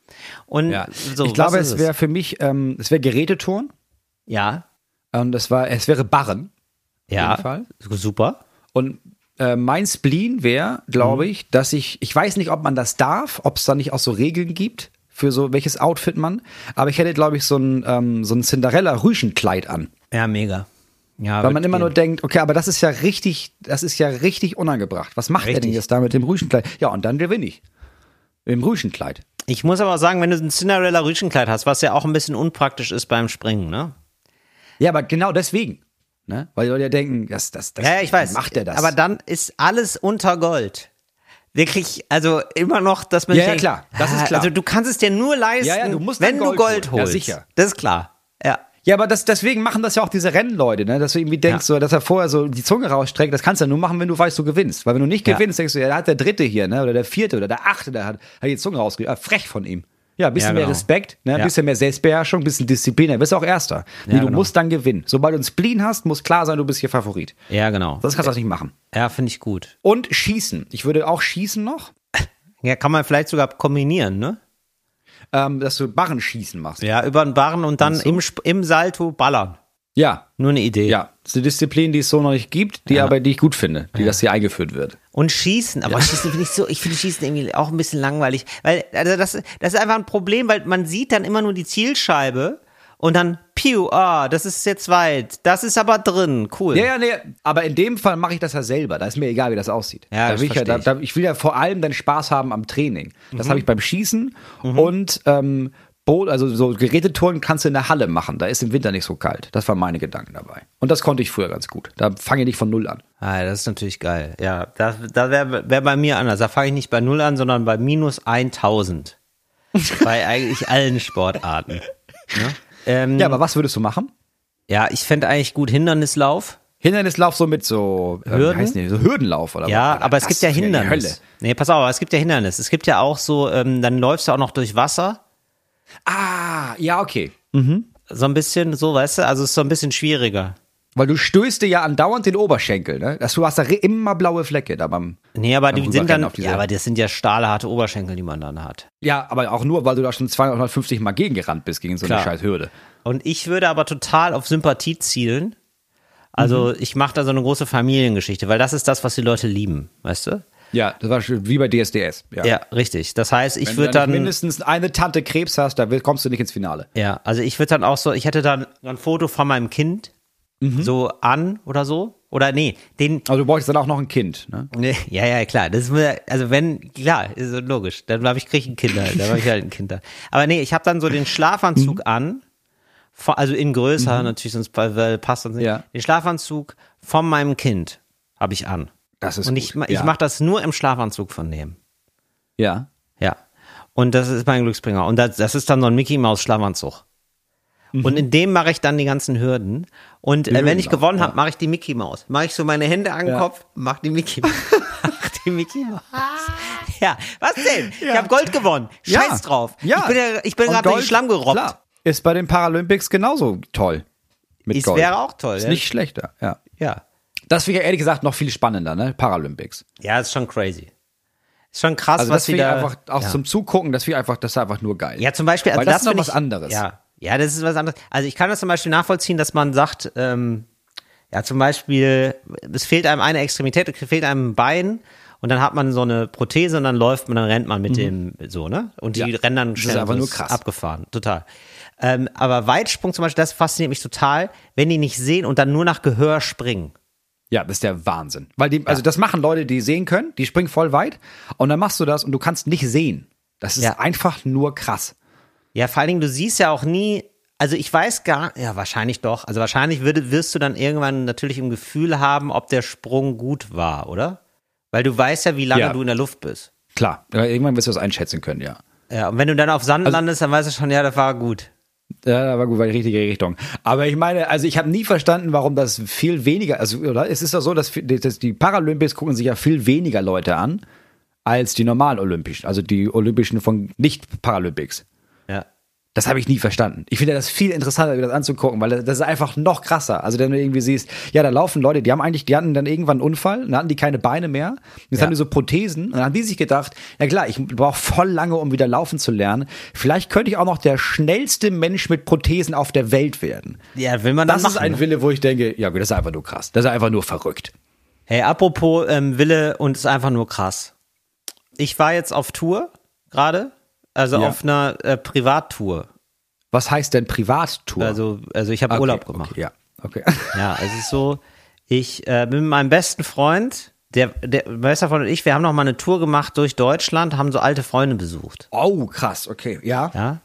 Und Ja. so, ich glaube, was ist es wäre für mich, ähm, es wäre Geräteturnen Ja, und es war, es wäre Barren. ja, jeden Fall. super. Und äh, mein Spleen wäre, glaube Mhm. ich, dass ich, ich weiß nicht, ob man das darf, ob es da nicht auch so Regeln gibt, für so welches Outfit man, aber ich hätte, glaube ich, so ein, ähm, so ein Cinderella-Rüschenkleid an. Ja, mega. Ja, Weil man wird immer gehen. nur denkt, okay, aber das ist ja richtig, das ist ja richtig unangebracht. Was macht er denn Richtig. jetzt da mit dem Rüschenkleid? Ja, und dann gewinne ich. Im Rüschenkleid. Ich muss aber sagen, wenn du ein Cinderella-Rüschenkleid hast, was ja auch ein bisschen unpraktisch ist beim Springen, ne? Ja, aber genau deswegen. Ne? Weil die Leute ja denken, das, das, das Ja, ja, ich weiß. macht er das. Aber dann ist alles unter Gold. Wirklich, also immer noch, dass man Ja, ja, denkt, klar. Das ist klar. Also du kannst es dir nur leisten, Ja, ja, du musst wenn dann du Gold Gold holen. Ja, holst. sicher. Das ist klar. Ja. Ja, aber das, deswegen machen das ja auch diese Rennleute, ne? Dass du irgendwie denkst, Ja. so, dass er vorher so die Zunge rausstreckt, das kannst du ja nur machen, wenn du weißt, du gewinnst. Weil wenn du nicht Ja. gewinnst, denkst du, ja, da hat der Dritte hier, ne? Oder der Vierte oder der Achte, der hat, hat die Zunge rausgekriegt. Ah, frech von ihm. Ja, ein bisschen Ja, mehr genau. Respekt, ne? Ein Ja. bisschen mehr Selbstbeherrschung, ein bisschen Disziplin, dann bist du auch Erster. Nee, Ja, du genau. musst dann gewinnen. Sobald du einen Spleen hast, muss klar sein, du bist hier Favorit. Ja, genau. Sonst kannst du das nicht machen. Ja, finde ich gut. Und schießen. Ich würde auch schießen noch, Ja, kann man vielleicht sogar kombinieren, ne? ähm, dass du Barrenschießen machst. Ja, über den Barren und dann Meinst du? im, Sp- im Salto ballern. Ja, Nur eine Idee. ja. Das ist eine Disziplin, die es so noch nicht gibt, die Ja. aber, die ich gut finde, die das hier eingeführt wird. Und Schießen, aber Schießen finde ich so, ich finde Schießen irgendwie auch ein bisschen langweilig, weil, also das, das ist einfach ein Problem, weil man sieht dann immer nur die Zielscheibe und dann, piu, ah, das ist jetzt weit, das ist aber drin, cool. Ja, ja, nee, aber in dem Fall mache ich das ja selber. Da ist mir egal, wie das aussieht. Ja, da das will ich, ja, da, verstehe da, ich will ja vor allem dann Spaß haben am Training. Das Mhm. habe ich beim Schießen und ähm, Bowl, also so Gerätetouren kannst du in der Halle machen. Da ist im Winter nicht so kalt. Das waren meine Gedanken dabei. Und das konnte ich früher ganz gut. Da fange ich nicht von Null an. Ah, das ist natürlich geil. Ja, da, da wäre wär bei mir anders. Da fange ich nicht bei null an, sondern bei minus tausend. Bei eigentlich allen Sportarten. Ne? Ähm, Ja, aber was würdest du machen? ja, ich fände eigentlich gut Hindernislauf. Hindernislauf so mit so, ähm, Hürden? wie heißen die? So Hürdenlauf oder Ja, was? aber es Das gibt ja wäre die Hindernis. Hölle. Nee, pass auf, aber es gibt ja Hindernis. Es gibt ja auch so, ähm, dann läufst du auch noch durch Wasser. Ah, ja, okay. So ein bisschen, so, weißt du, also es ist so ein bisschen schwieriger. Weil du stößt dir ja andauernd den Oberschenkel, ne? Das, du hast da re- immer blaue Flecke da beim. Nee, aber beim die sind Rüberrennen dann, auf diese- ja, aber das sind ja stahlharte Oberschenkel, die man dann hat. Ja, aber auch nur, weil du da schon zweihundertfünfzig Mal gegengerannt bist gegen so eine Klar. scheiß Hürde. Und ich würde aber total auf Sympathie zielen. Also Mhm. ich mache da so eine große Familiengeschichte, weil das ist das, was die Leute lieben, weißt du? Ja, das war schon wie bei D S D S. Ja. Ja, richtig. Das heißt, ich Wenn würde du dann dann, mindestens eine Tante Krebs hast, da will- kommst du nicht ins Finale. ja, also ich würde dann auch so, ich hätte dann ein Foto von meinem Kind Mhm. so an oder so. Oder nee, den, Also du bräuchtest dann auch noch ein Kind, ne? nee, ja, ja, klar. Das ist mir, also wenn, klar, ist so logisch. Dann habe ich, krieg ich ein Kind, dann habe ich halt ein Kind. da. Aber nee, ich habe dann so den Schlafanzug Mhm. an, von- also in größer natürlich, sonst weil passt das nicht. Ja. Den Schlafanzug von meinem Kind habe ich an. Das ist Und gut. ich, ma- ich ja. mache das nur im Schlafanzug von dem. Ja. Ja. Und das ist mein Glücksbringer. Und das, das ist dann so ein Mickey Maus Schlafanzug. Und in dem mache ich dann die ganzen Hürden. Und äh, wenn ich Hürdenlauf, gewonnen ja. habe, mache ich die Mickey Maus. Mache ich so meine Hände an den Ja. Kopf, mach die Mickey Maus. mach die Mickey Maus. Ja, was denn? Ich habe Gold gewonnen. Scheiß Ja. drauf. Ja. Ich bin, ja, ich bin Und gerade durch den Gold, Schlamm gerobbt. Klar. Ist bei den Paralympics genauso toll. Mit Es Gold. wäre auch toll. Ist ja. nicht schlechter, ja. Ja. Das wäre ehrlich gesagt noch viel spannender, ne? Paralympics. Ja, ist schon crazy. Ist schon krass, Also was das finde ich wieder. einfach, auch ja. zum Zugucken, das finde ich einfach, das ist einfach nur geil. Ja, zum Beispiel, also Weil das das ist noch find was ich, anderes. Ja, ja, das ist was anderes. Also ich kann das zum Beispiel nachvollziehen, dass man sagt, ähm, ja, zum Beispiel, es fehlt einem eine Extremität, es fehlt einem ein Bein und dann hat man so eine Prothese und dann läuft man, dann rennt man mit dem so, ne? Und die Mhm. Ja. rennen dann Das schnell. ist einfach so, nur ist krass. Abgefahren, total. Ähm, aber Weitsprung zum Beispiel, das fasziniert mich total, wenn die nicht sehen und dann nur nach Gehör springen. Ja, das ist der Wahnsinn. Weil die, also das machen Leute, die sehen können, die springen voll weit und dann machst du das und du kannst nicht sehen. Das ist Ja. einfach nur krass. Ja, vor allen Dingen, du siehst ja auch nie, also ich weiß gar, ja wahrscheinlich doch, also wahrscheinlich würde, wirst du dann irgendwann natürlich im Gefühl haben, ob der Sprung gut war, oder? Weil du weißt ja, wie lange ja. du in der Luft bist. Klar, irgendwann wirst du das einschätzen können, ja. Ja, und wenn du dann auf Sand also, landest, dann weißt du schon, ja, das war gut. Ja, das war gut, war die richtige Richtung. Aber ich meine, also ich habe nie verstanden, warum das viel weniger, also oder? Es ist ja so, dass, dass die Paralympics gucken sich ja viel weniger Leute an, als die normalen Olympischen, also die Olympischen von Nicht-Paralympics. Ja. Das habe ich nie verstanden. Ich finde das viel interessanter, das anzugucken, weil das ist einfach noch krasser. Also wenn du irgendwie siehst, ja, da laufen Leute, die haben eigentlich, die hatten dann irgendwann einen Unfall, dann hatten die keine Beine mehr, jetzt ja. haben die so Prothesen und dann haben die sich gedacht, ja klar, ich brauche voll lange, um wieder laufen zu lernen. Vielleicht könnte ich auch noch der schnellste Mensch mit Prothesen auf der Welt werden. Ja, will man das Das ist machen, ein ne? Wille, wo ich denke, ja gut, das ist einfach nur krass. Das ist einfach nur verrückt. Hey, apropos ähm, Wille und ist einfach nur krass. Ich war jetzt auf Tour gerade, also ja. auf einer äh, Privattour. Was heißt denn Privattour? Also, also ich habe okay, Urlaub gemacht. Okay, ja, okay. Ja, es ist so, ich äh, bin mit meinem besten Freund, der, der bester Freund und ich, wir haben noch mal eine Tour gemacht durch Deutschland, haben so alte Freunde besucht. Oh, krass, okay, ja. Ja,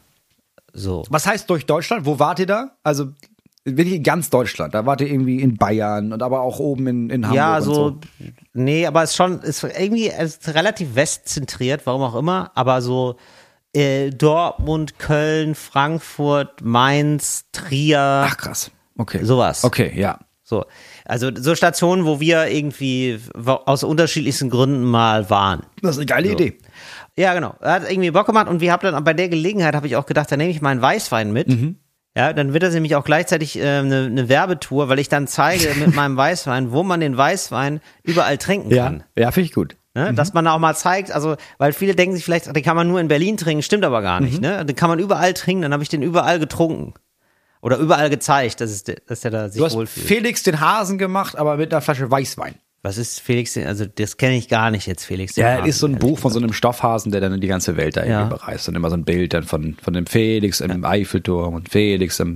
so. Was heißt durch Deutschland? Wo wart ihr da? Also wirklich in ganz Deutschland. Da wart ihr irgendwie in Bayern und aber auch oben in, in Hamburg ja, und so, so. Nee, aber es ist schon, ist irgendwie es ist relativ westzentriert, warum auch immer, aber so äh, Dortmund, Köln, Frankfurt, Mainz, Trier. Ach krass, okay. Sowas. Okay, ja. So, also so Stationen, wo wir irgendwie aus unterschiedlichsten Gründen mal waren. Das ist eine geile so. Idee. Ja, genau. Er hat irgendwie Bock gemacht und wir haben dann bei der Gelegenheit habe ich auch gedacht, da nehme ich meinen Weißwein mit. Mhm. Ja, dann wird das nämlich auch gleichzeitig äh, eine, eine Werbetour, weil ich dann zeige mit meinem Weißwein, wo man den Weißwein überall trinken kann. Ja, ja, finde ich gut. Ne? Mhm. Dass man auch mal zeigt, also, weil viele denken sich vielleicht, den kann man nur in Berlin trinken, stimmt aber gar nicht. Mhm. Ne? Den kann man überall trinken, dann habe ich den überall getrunken. Oder überall gezeigt, dass, es, dass der da sich du hast wohlfühlt. Felix den Hasen gemacht, aber mit einer Flasche Weißwein. Was ist Felix denn? Also das kenne ich gar nicht jetzt, Felix den Ja, Hasen. ist so ein Buch von so einem Stoffhasen, der dann die ganze Welt da irgendwie ja. bereist. Und immer so ein Bild dann von, von dem Felix im ja. Eiffelturm und Felix im,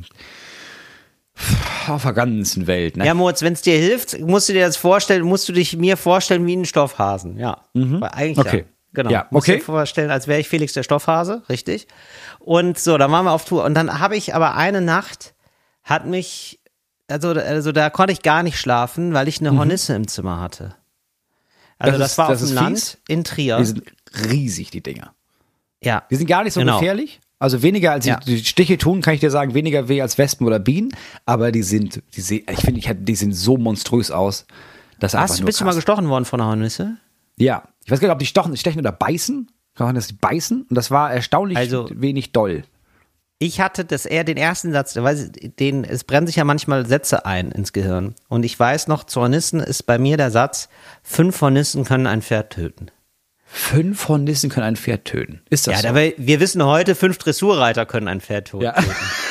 auf der ganzen Welt. Ne? Ja, Moritz, wenn es dir hilft, musst du dir das vorstellen, musst du dich mir vorstellen wie ein Stoffhasen. Ja, mhm. Weil eigentlich okay. ja. Genau. Ja, musst okay. dir vorstellen, als wäre ich Felix der Stoffhase, richtig? Und so, dann waren wir auf Tour. Und dann habe ich aber eine Nacht, hat mich, also, also da konnte ich gar nicht schlafen, weil ich eine mhm. Hornisse im Zimmer hatte. Also das, das ist, war das auf dem Land fies. In Trier. Die sind riesig, die Dinger. Ja. Die sind gar nicht so genau. gefährlich. Also weniger als ja. die Stiche tun, kann ich dir sagen, weniger weh als Wespen oder Bienen. Aber die sind, die sehen, ich finde, ich, die sehen so monströs aus. Das ist Hast du, bist krass. Du mal gestochen worden von einer Hornisse? Ja. Ich weiß gar nicht, ob die stochen, stechen oder beißen. Kann man das beißen? Und das war erstaunlich also, wenig doll. Ich hatte das eher den ersten Satz, weil den, es brennen sich ja manchmal Sätze ein ins Gehirn. Und ich weiß noch, zu Hornissen ist bei mir der Satz, fünf Hornissen können ein Pferd töten. Fünf Hornissen können ein Pferd töten. Ist das ja, so? dabei, wir wissen heute, fünf Dressurreiter können ein Pferd töten. Ja.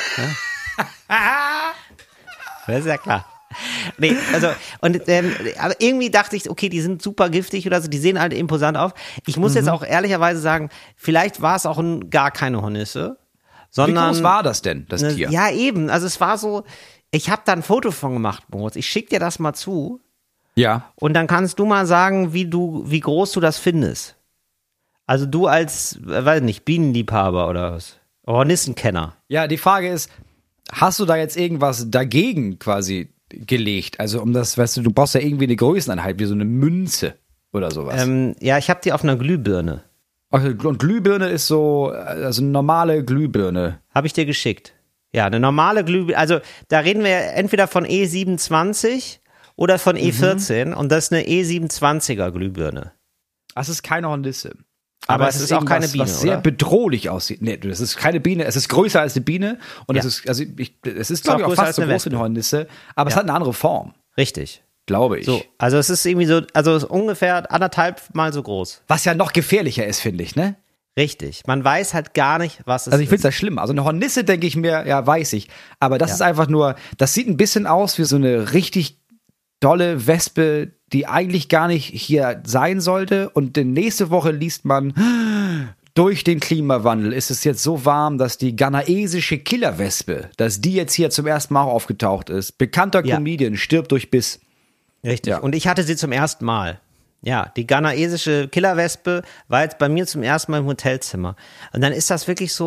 Ja? Das ist ja klar. Nee, also, und ähm, aber irgendwie dachte ich, okay, die sind super giftig oder so, die sehen halt imposant auf. Ich muss mhm. jetzt auch ehrlicherweise sagen, vielleicht war es auch ein, gar keine Hornisse. Sondern, wie groß war das denn, das ne, Tier? Ja, eben. Also es war so, ich habe da ein Foto von gemacht, Moritz. Ich schick dir das mal zu. Ja. Und dann kannst du mal sagen, wie du, wie groß du das findest. Also du als, weiß nicht, Bienenliebhaber oder was? Hornissenkenner. Ja, die Frage ist, hast du da jetzt irgendwas dagegen quasi gelegt? Also um das, weißt du, du brauchst ja irgendwie eine Größeneinheit, wie so eine Münze oder sowas. Ähm, ja, ich habe die auf einer Glühbirne. Und Glühbirne ist so, also eine normale Glühbirne. Habe ich dir geschickt. Ja, eine normale Glühbirne, also da reden wir entweder von E siebenundzwanzig oder von E vierzehn mhm. und das ist eine E siebenundzwanziger Glühbirne. Das ist keine Hornisse. Aber, Aber es ist, ist auch keine Biene, was sehr oder? bedrohlich aussieht. Nee, das ist keine Biene, es ist größer als eine Biene und ja. es ist, also ich, es ist, glaube ich, auch fast so groß wie eine Hornisse, aber ja. es hat eine andere Form. Richtig. Glaube ich. So, also es ist irgendwie so, also es ist ungefähr anderthalb Mal so groß. Was ja noch gefährlicher ist, finde ich, ne? Richtig. Man weiß halt gar nicht, was es ist. Also ich finde das schlimm. Also eine Hornisse, denke ich mir, ja, weiß ich. Aber das ja. ist einfach nur, das sieht ein bisschen aus wie so eine richtig dolle Wespe, die eigentlich gar nicht hier sein sollte. Und die nächste Woche liest man, durch den Klimawandel ist es jetzt so warm, dass die ghanaesische Killerwespe, dass die jetzt hier zum ersten Mal aufgetaucht ist. Bekannter ja. Comedian stirbt durch Biss. Richtig. Ja. Und ich hatte sie zum ersten Mal. Ja, die ghanaesische Killerwespe war jetzt bei mir zum ersten Mal im Hotelzimmer. Und dann ist das wirklich so,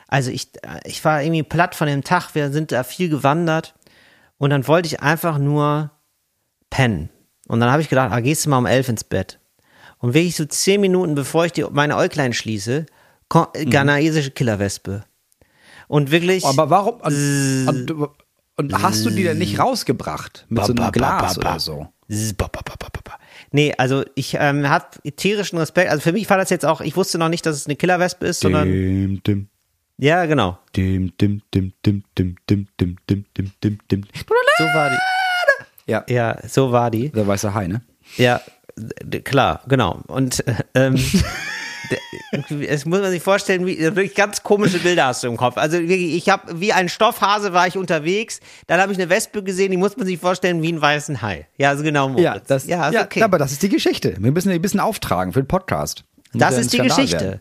also ich, ich war irgendwie platt von dem Tag, wir sind da viel gewandert und dann wollte ich einfach nur pennen. Und dann habe ich gedacht, ah, gehst du mal um elf ins Bett. Und wirklich so zehn Minuten, bevor ich die, meine Äuglein schließe, kom- mhm. ghanaesische Killerwespe. Und wirklich. Aber warum? Und, und, und hast du die denn nicht rausgebracht? Mit so einem Glas oder so? Nee, also ich ähm, hatte tierischen Respekt. Also für mich war das jetzt auch, ich wusste noch nicht, dass es eine Killerwespe ist, sondern. Dim, dim. Ja, genau. Dim, dim, dim, dim, dim, dim, dim, dim, dim, dim, dim. So war die. Ja. Ja, so war die. Der weiße Hai, ne? Ja, d- klar, genau. Und ähm, es muss man sich vorstellen, wie wirklich ganz komische Bilder hast du im Kopf. Also wirklich, ich habe wie ein Stoffhase war ich unterwegs, dann habe ich eine Wespe gesehen, die muss man sich vorstellen wie einen weißen Hai. Ja, also genau. Moritz. Ja, das, ja, ja okay. Aber das ist die Geschichte. Wir müssen ein bisschen auftragen für den Podcast. Das ist die Geschichte. Werden.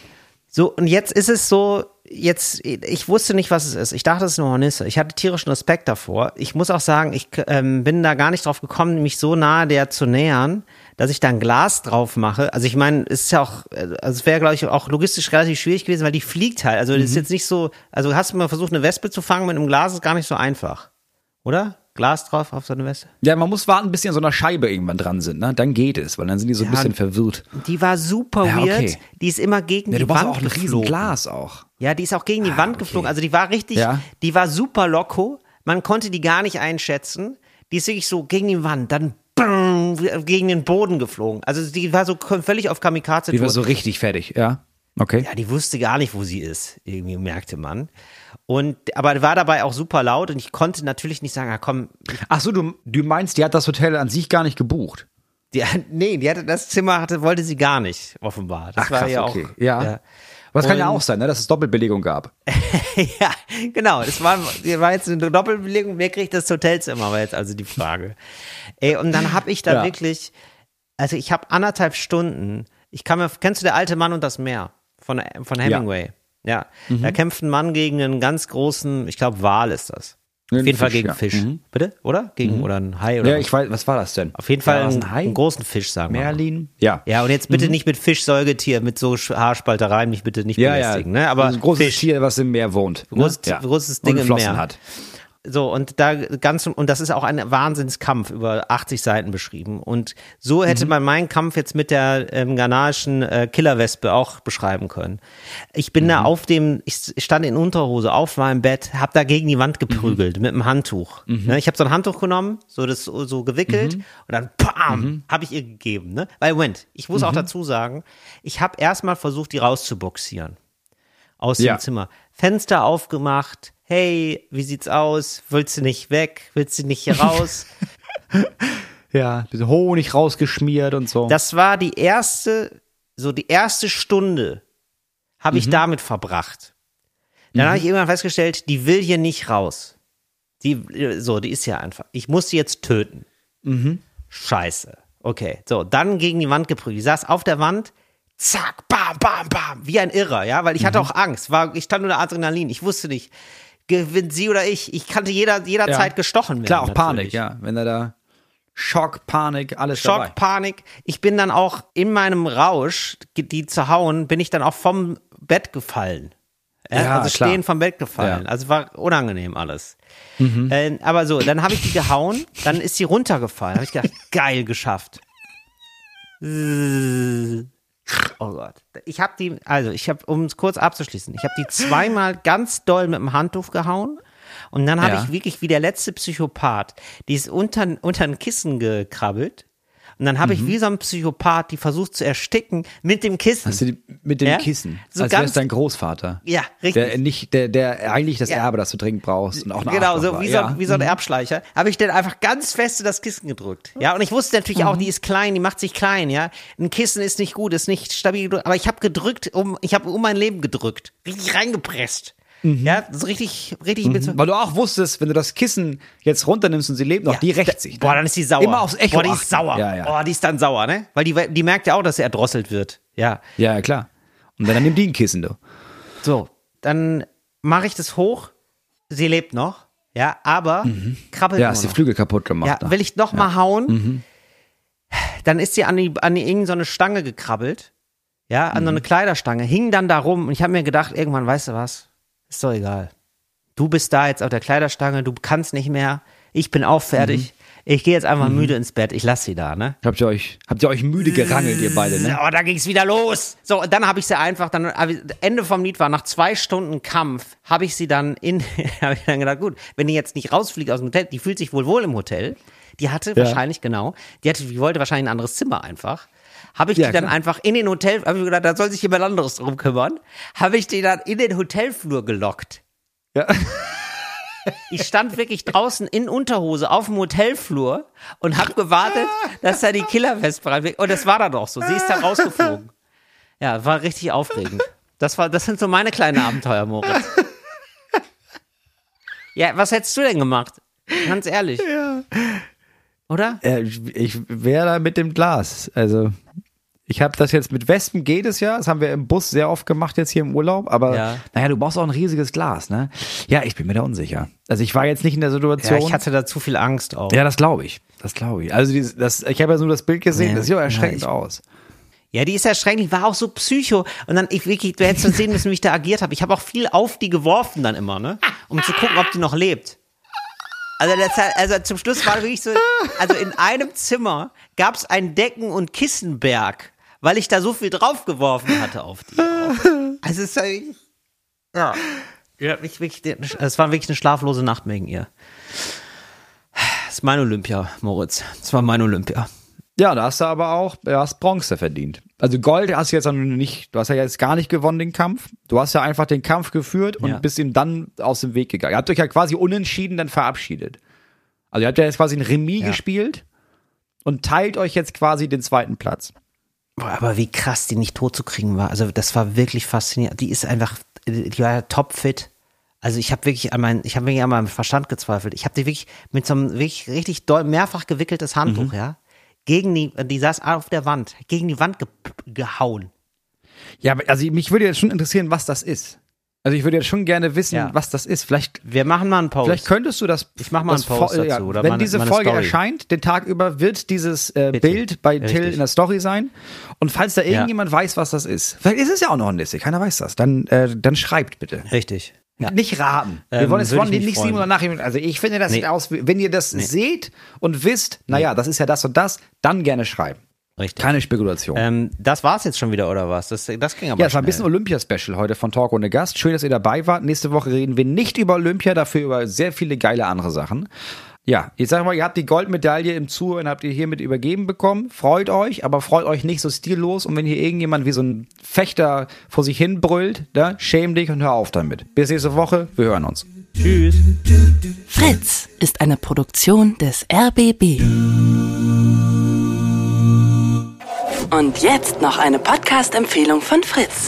So, und jetzt ist es so, jetzt, ich wusste nicht, was es ist. Ich dachte, es ist eine Hornisse. Ich hatte tierischen Respekt davor. Ich muss auch sagen, ich ähm, bin da gar nicht drauf gekommen, mich so nahe der zu nähern, dass ich da ein Glas drauf mache. Also ich meine, es ist ja auch, also es wäre, glaube ich, auch logistisch relativ schwierig gewesen, weil die fliegt halt. Also das mhm. ist jetzt nicht so, also hast du mal versucht, eine Wespe zu fangen mit einem Glas, ist gar nicht so einfach. Oder? Glas drauf auf so eine Wespe? Ja, man muss warten, bis die an so einer Scheibe irgendwann dran sind, ne? Dann geht es, weil dann sind die so ein ja, bisschen verwirrt. Die war super ja, okay. weird. Die ist immer gegen ja, die Wand auch ein geflogen. Glas auch. Ja, die ist auch gegen die ah, Wand okay. geflogen. Also die war richtig, ja. die war super loco. Man konnte die gar nicht einschätzen. Die ist wirklich so gegen die Wand, dann bam, gegen den Boden geflogen. Also die war so völlig auf Kamikaze. Die war so richtig fertig, ja. Okay. Ja, die wusste gar nicht, wo sie ist. Irgendwie merkte man. Und, aber war dabei auch super laut und ich konnte natürlich nicht sagen, ah, komm. Ach so, du, du meinst, die hat das Hotel an sich gar nicht gebucht? Die, nee, die hatte das Zimmer, hatte, wollte sie gar nicht, offenbar. Das Ach, war krass, ja okay. auch. Ja. ja. Aber es kann ja auch sein, ne, dass es Doppelbelegung gab. Ja, genau. Es war, war jetzt eine Doppelbelegung. Wer kriegt das Hotelzimmer, war jetzt also die Frage. Ey, und dann habe ich da ja. wirklich, also ich habe anderthalb Stunden, ich kann mir, kennst du Der alte Mann und das Meer von, von Hemingway? Ja. Ja, mhm. Da kämpft ein Mann gegen einen ganz großen, ich glaube Wal ist das. Auf jeden Fisch, Fall gegen ja. Fisch. Mhm. Bitte? Oder? Gegen, mhm. oder ein Hai oder Ja, was? ich weiß, was war das denn? Auf jeden Fall ja, ein, ein, einen großen Fisch, sagen wir. Merlin? Ja. Ja, und jetzt bitte mhm. nicht mit Fischsäugetier, mit so Haarspaltereien, mich bitte nicht ja, belästigen. Ja. Ne? Aber also ein großes Fisch. Tier, was im Meer wohnt. Groß, ne? ja. Großes Ding im Meer. Hat. So, und da ganz, und das ist auch ein Wahnsinnskampf über achtzig Seiten beschrieben. Und so hätte mhm. man meinen Kampf jetzt mit der ähm, ghanaischen äh, Killerwespe auch beschreiben können. Ich bin mhm. da auf dem, ich stand in Unterhose auf meinem Bett, hab da gegen die Wand geprügelt mhm. mit einem Handtuch. Mhm. Ne, ich habe so ein Handtuch genommen, so das so gewickelt mhm. und dann pam, mhm. habe ich ihr gegeben. Ne? Weil, Moment, ich muss mhm. auch dazu sagen, ich habe erstmal versucht, die rauszuboxieren. Aus ja. dem Zimmer. Fenster aufgemacht. Hey, wie sieht's aus? Willst du nicht weg? Willst du nicht hier raus? Ja, bisschen Honig rausgeschmiert und so. Das war die erste, so die erste Stunde habe ich mhm. damit verbracht. Dann mhm. habe ich irgendwann festgestellt, die will hier nicht raus. Die, so, die ist ja einfach. Ich muss sie jetzt töten. Mhm. Scheiße. Okay, so, dann gegen die Wand geprügelt. Die saß auf der Wand. Zack, bam, bam, bam, wie ein Irrer, ja, weil ich mhm. hatte auch Angst, war, ich stand unter Adrenalin, ich wusste nicht, gewinnt sie oder ich, ich kannte jeder, jederzeit ja. gestochen werden. Klar, auch natürlich. Panik, ja, wenn er da, Schock, Panik, alles Schock, dabei. Panik, ich bin dann auch in meinem Rausch, die zu hauen, bin ich dann auch vom Bett gefallen. Ja, ja, also klar. stehen vom Bett gefallen, ja. also war unangenehm alles. Mhm. Äh, aber so, dann habe ich die gehauen, dann ist sie runtergefallen, habe ich gedacht, geil, geschafft. Oh Gott. Ich habe die, also ich habe, um es kurz abzuschließen, ich habe die zweimal ganz doll mit dem Handtuch gehauen und dann habe ja. ich wirklich wie der letzte Psychopath, die ist unter, unter ein Kissen gekrabbelt und dann habe mhm. ich wie so ein Psychopath die versucht zu ersticken mit dem Kissen. Hast du die, mit dem ja? Kissen? So als wär's dein Großvater. Ja, richtig. Der, nicht, der, der eigentlich das ja. Erbe, das du dringend brauchst und auch eine Genau, so war. wie, ja. so, wie so ein Erbschleicher, habe ich dann einfach ganz fest in das Kissen gedrückt. Ja, und ich wusste natürlich mhm. auch, die ist klein, die macht sich klein, ja. Ein Kissen ist nicht gut, ist nicht stabil, aber ich habe gedrückt, um, ich habe um mein Leben gedrückt, richtig reingepresst. Mhm. Ja, so richtig, richtig. Mhm. So weil du auch wusstest, wenn du das Kissen jetzt runternimmst und sie lebt noch, ja. die rächt sich. Boah, dann ist die sauer. Immer aufs Echo Boah, die achten. ist sauer. Ja, ja. Boah, die ist dann sauer, ne? Weil die, die merkt ja auch, dass sie erdrosselt wird. Ja. Ja, ja, klar. Und dann nimmt die ein Kissen, du. So, dann mache ich das hoch. Sie lebt noch. Ja, aber mhm. krabbelt ja, nur hast die noch. Flügel kaputt gemacht. Ja, will ich noch ja. mal hauen. Mhm. Dann ist sie an die, an die irgendeine so eine Stange gekrabbelt. Ja, an mhm. so eine Kleiderstange. Hing dann da rum. Und ich habe mir gedacht, irgendwann, weißt du was? Ist doch egal. Du bist da jetzt auf der Kleiderstange, du kannst nicht mehr. Ich bin auch fertig. Mhm. Ich gehe jetzt einfach mhm. müde ins Bett. Ich lasse sie da, ne? Habt ihr euch, habt ihr euch müde gerangelt, ihr beide, ne? Oh, da ging's wieder los. So, und dann habe ich sie einfach, dann Ende vom Lied war, nach zwei Stunden Kampf, habe ich sie dann in, habe ich dann gedacht, gut, wenn die jetzt nicht rausfliegt aus dem Hotel, die fühlt sich wohl wohl im Hotel. Die hatte ja. wahrscheinlich, genau, die hatte, die wollte wahrscheinlich ein anderes Zimmer einfach. Habe ich ja, die dann klar. einfach in den Hotel, habe ich gedacht, da soll sich jemand anderes drum kümmern. Habe ich die dann in den Hotelflur gelockt. Ja. Ich stand wirklich draußen in Unterhose auf dem Hotelflur und habe gewartet, dass da die Killerwespe reinweg. Und das war dann auch so. Sie ist da rausgeflogen. Ja, war richtig aufregend. Das war, das sind so meine kleinen Abenteuer, Moritz. Ja, was hättest du denn gemacht? Ganz ehrlich. Ja. Oder? Ja, ich ich wäre da mit dem Glas. Also ich habe das jetzt mit Wespen geht es ja, das haben wir im Bus sehr oft gemacht jetzt hier im Urlaub, aber ja. naja, du brauchst auch ein riesiges Glas, ne? Ja, ich bin mir da unsicher. Also ich war jetzt nicht in der Situation. Ja, ich hatte da zu viel Angst auch. Ja, das glaube ich, das glaube ich. Also dieses, das, ich habe ja nur das Bild gesehen, ja. das sieht ja erschreckend ja, ich, aus. Ja, die ist erschreckend, die war auch so psycho und dann, ich wirklich, du hättest sehen müssen, wie ich da agiert habe. Ich habe auch viel auf die geworfen dann immer, ne? Um zu gucken, ob die noch lebt. Also, das, also zum Schluss war wirklich so, also in einem Zimmer gab es einen Decken- und Kissenberg, weil ich da so viel draufgeworfen hatte auf die. Also es ist ja, ja wirklich, wirklich, es war wirklich eine schlaflose Nacht wegen ihr. Das ist mein Olympia, Moritz. Das war mein Olympia. Ja, da hast du aber auch, du hast Bronze verdient. Also Gold hast du jetzt noch nicht, du hast ja jetzt gar nicht gewonnen den Kampf. Du hast ja einfach den Kampf geführt und ja. bist ihm dann aus dem Weg gegangen. Ihr habt euch ja quasi unentschieden dann verabschiedet. Also ihr habt ja jetzt quasi ein Remis ja. gespielt und teilt euch jetzt quasi den zweiten Platz. Boah, aber wie krass die nicht tot zu kriegen war. Also das war wirklich faszinierend. Die ist einfach, die war ja topfit. Also ich habe wirklich an meinen, ich habe wirklich an meinem Verstand gezweifelt. Ich habe die wirklich mit so einem wirklich richtig doll, mehrfach gewickeltes Handtuch, mhm. ja, gegen die, die saß auf der Wand, gegen die Wand ge- gehauen. Ja, aber also mich würde jetzt schon interessieren, was das ist. Also ich würde jetzt schon gerne wissen, ja. was das ist. Vielleicht wir machen mal einen Post. Vielleicht könntest du das. Ich mache mal einen Post dazu. Ja, oder wenn meine, diese meine Folge Story. erscheint, den Tag über wird dieses äh, Bild bei Richtig. Till in der Story sein. Und falls da irgendjemand ja. weiß, was das ist, vielleicht ist es ja auch noch ein Liste, keiner weiß das. Dann, äh, dann schreibt bitte. Richtig. Ja. Nicht raten. Wir ähm, wollen jetzt Ron nicht sieben oder nachher. Also ich finde, das nee. sieht aus, wenn ihr das nee. seht und wisst, naja, nee. das ist ja das und das, dann gerne schreiben. Richtig. Keine Spekulation. Ähm, das war's jetzt schon wieder, oder was? Das, das ging aber Ja, es war schnell. ein bisschen Olympia-Special heute von Talk ohne Gast. Schön, dass ihr dabei wart. Nächste Woche reden wir nicht über Olympia, dafür über sehr viele geile andere Sachen. Ja, jetzt sag mal, ihr habt die Goldmedaille im Zuhören, habt ihr hiermit übergeben bekommen. Freut euch, aber freut euch nicht so stillos. Und wenn hier irgendjemand wie so ein Fechter vor sich hin brüllt, da, schäm dich und hör auf damit. Bis nächste Woche, wir hören uns. Tschüss. Fritz ist eine Produktion des R B B. Und jetzt noch eine Podcast-Empfehlung von Fritz.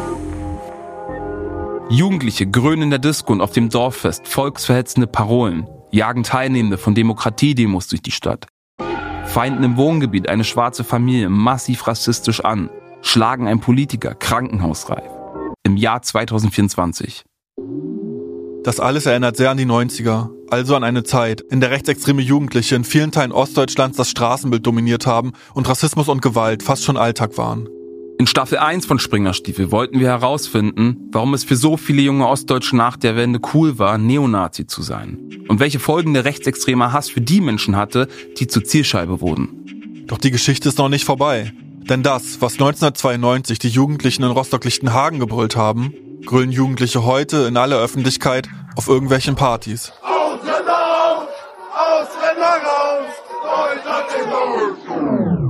Jugendliche grölen in der Disco und auf dem Dorffest volksverhetzende Parolen, jagen Teilnehmende von Demokratiedemos durch die Stadt, feinden im Wohngebiet eine schwarze Familie massiv rassistisch an, schlagen einen Politiker krankenhausreif. Im Jahr zwanzig vierundzwanzig. Das alles erinnert sehr an die neunziger, also an eine Zeit, in der rechtsextreme Jugendliche in vielen Teilen Ostdeutschlands das Straßenbild dominiert haben und Rassismus und Gewalt fast schon Alltag waren. In Staffel eins von Springerstiefel wollten wir herausfinden, warum es für so viele junge Ostdeutsche nach der Wende cool war, Neonazi zu sein. Und welche Folgen der rechtsextreme Hass für die Menschen hatte, die zur Zielscheibe wurden. Doch die Geschichte ist noch nicht vorbei. Denn das, was neunzehnhundertzweiundneunzig die Jugendlichen in Rostock-Lichtenhagen gebrüllt haben, grölen Jugendliche heute in aller Öffentlichkeit auf irgendwelchen Partys. Ausländer raus! Ausländer raus! Deutschland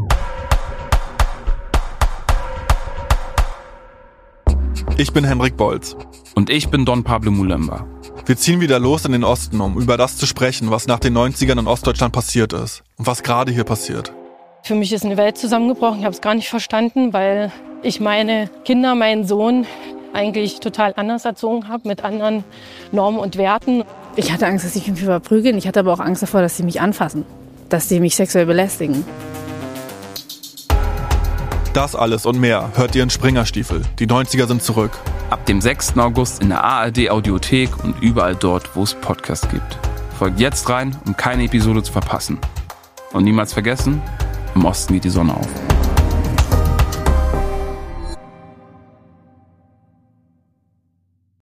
ist Ich bin Henrik Bolz. Und ich bin Don Pablo Mulemba. Wir ziehen wieder los in den Osten, um über das zu sprechen, was nach den neunzigern in Ostdeutschland passiert ist. Und was gerade hier passiert. Für mich ist eine Welt zusammengebrochen. Ich habe es gar nicht verstanden, weil ich meine Kinder, meinen Sohn eigentlich total anders erzogen habe, mit anderen Normen und Werten. Ich hatte Angst, dass sie mich verprügeln. Ich hatte aber auch Angst davor, dass sie mich anfassen, dass sie mich sexuell belästigen. Das alles und mehr hört ihr in Springerstiefel. Die neunziger sind zurück. Ab dem sechsten August in der A R D Audiothek und überall dort, wo es Podcasts gibt. Folgt jetzt rein, um keine Episode zu verpassen. Und niemals vergessen, im Osten geht die Sonne auf.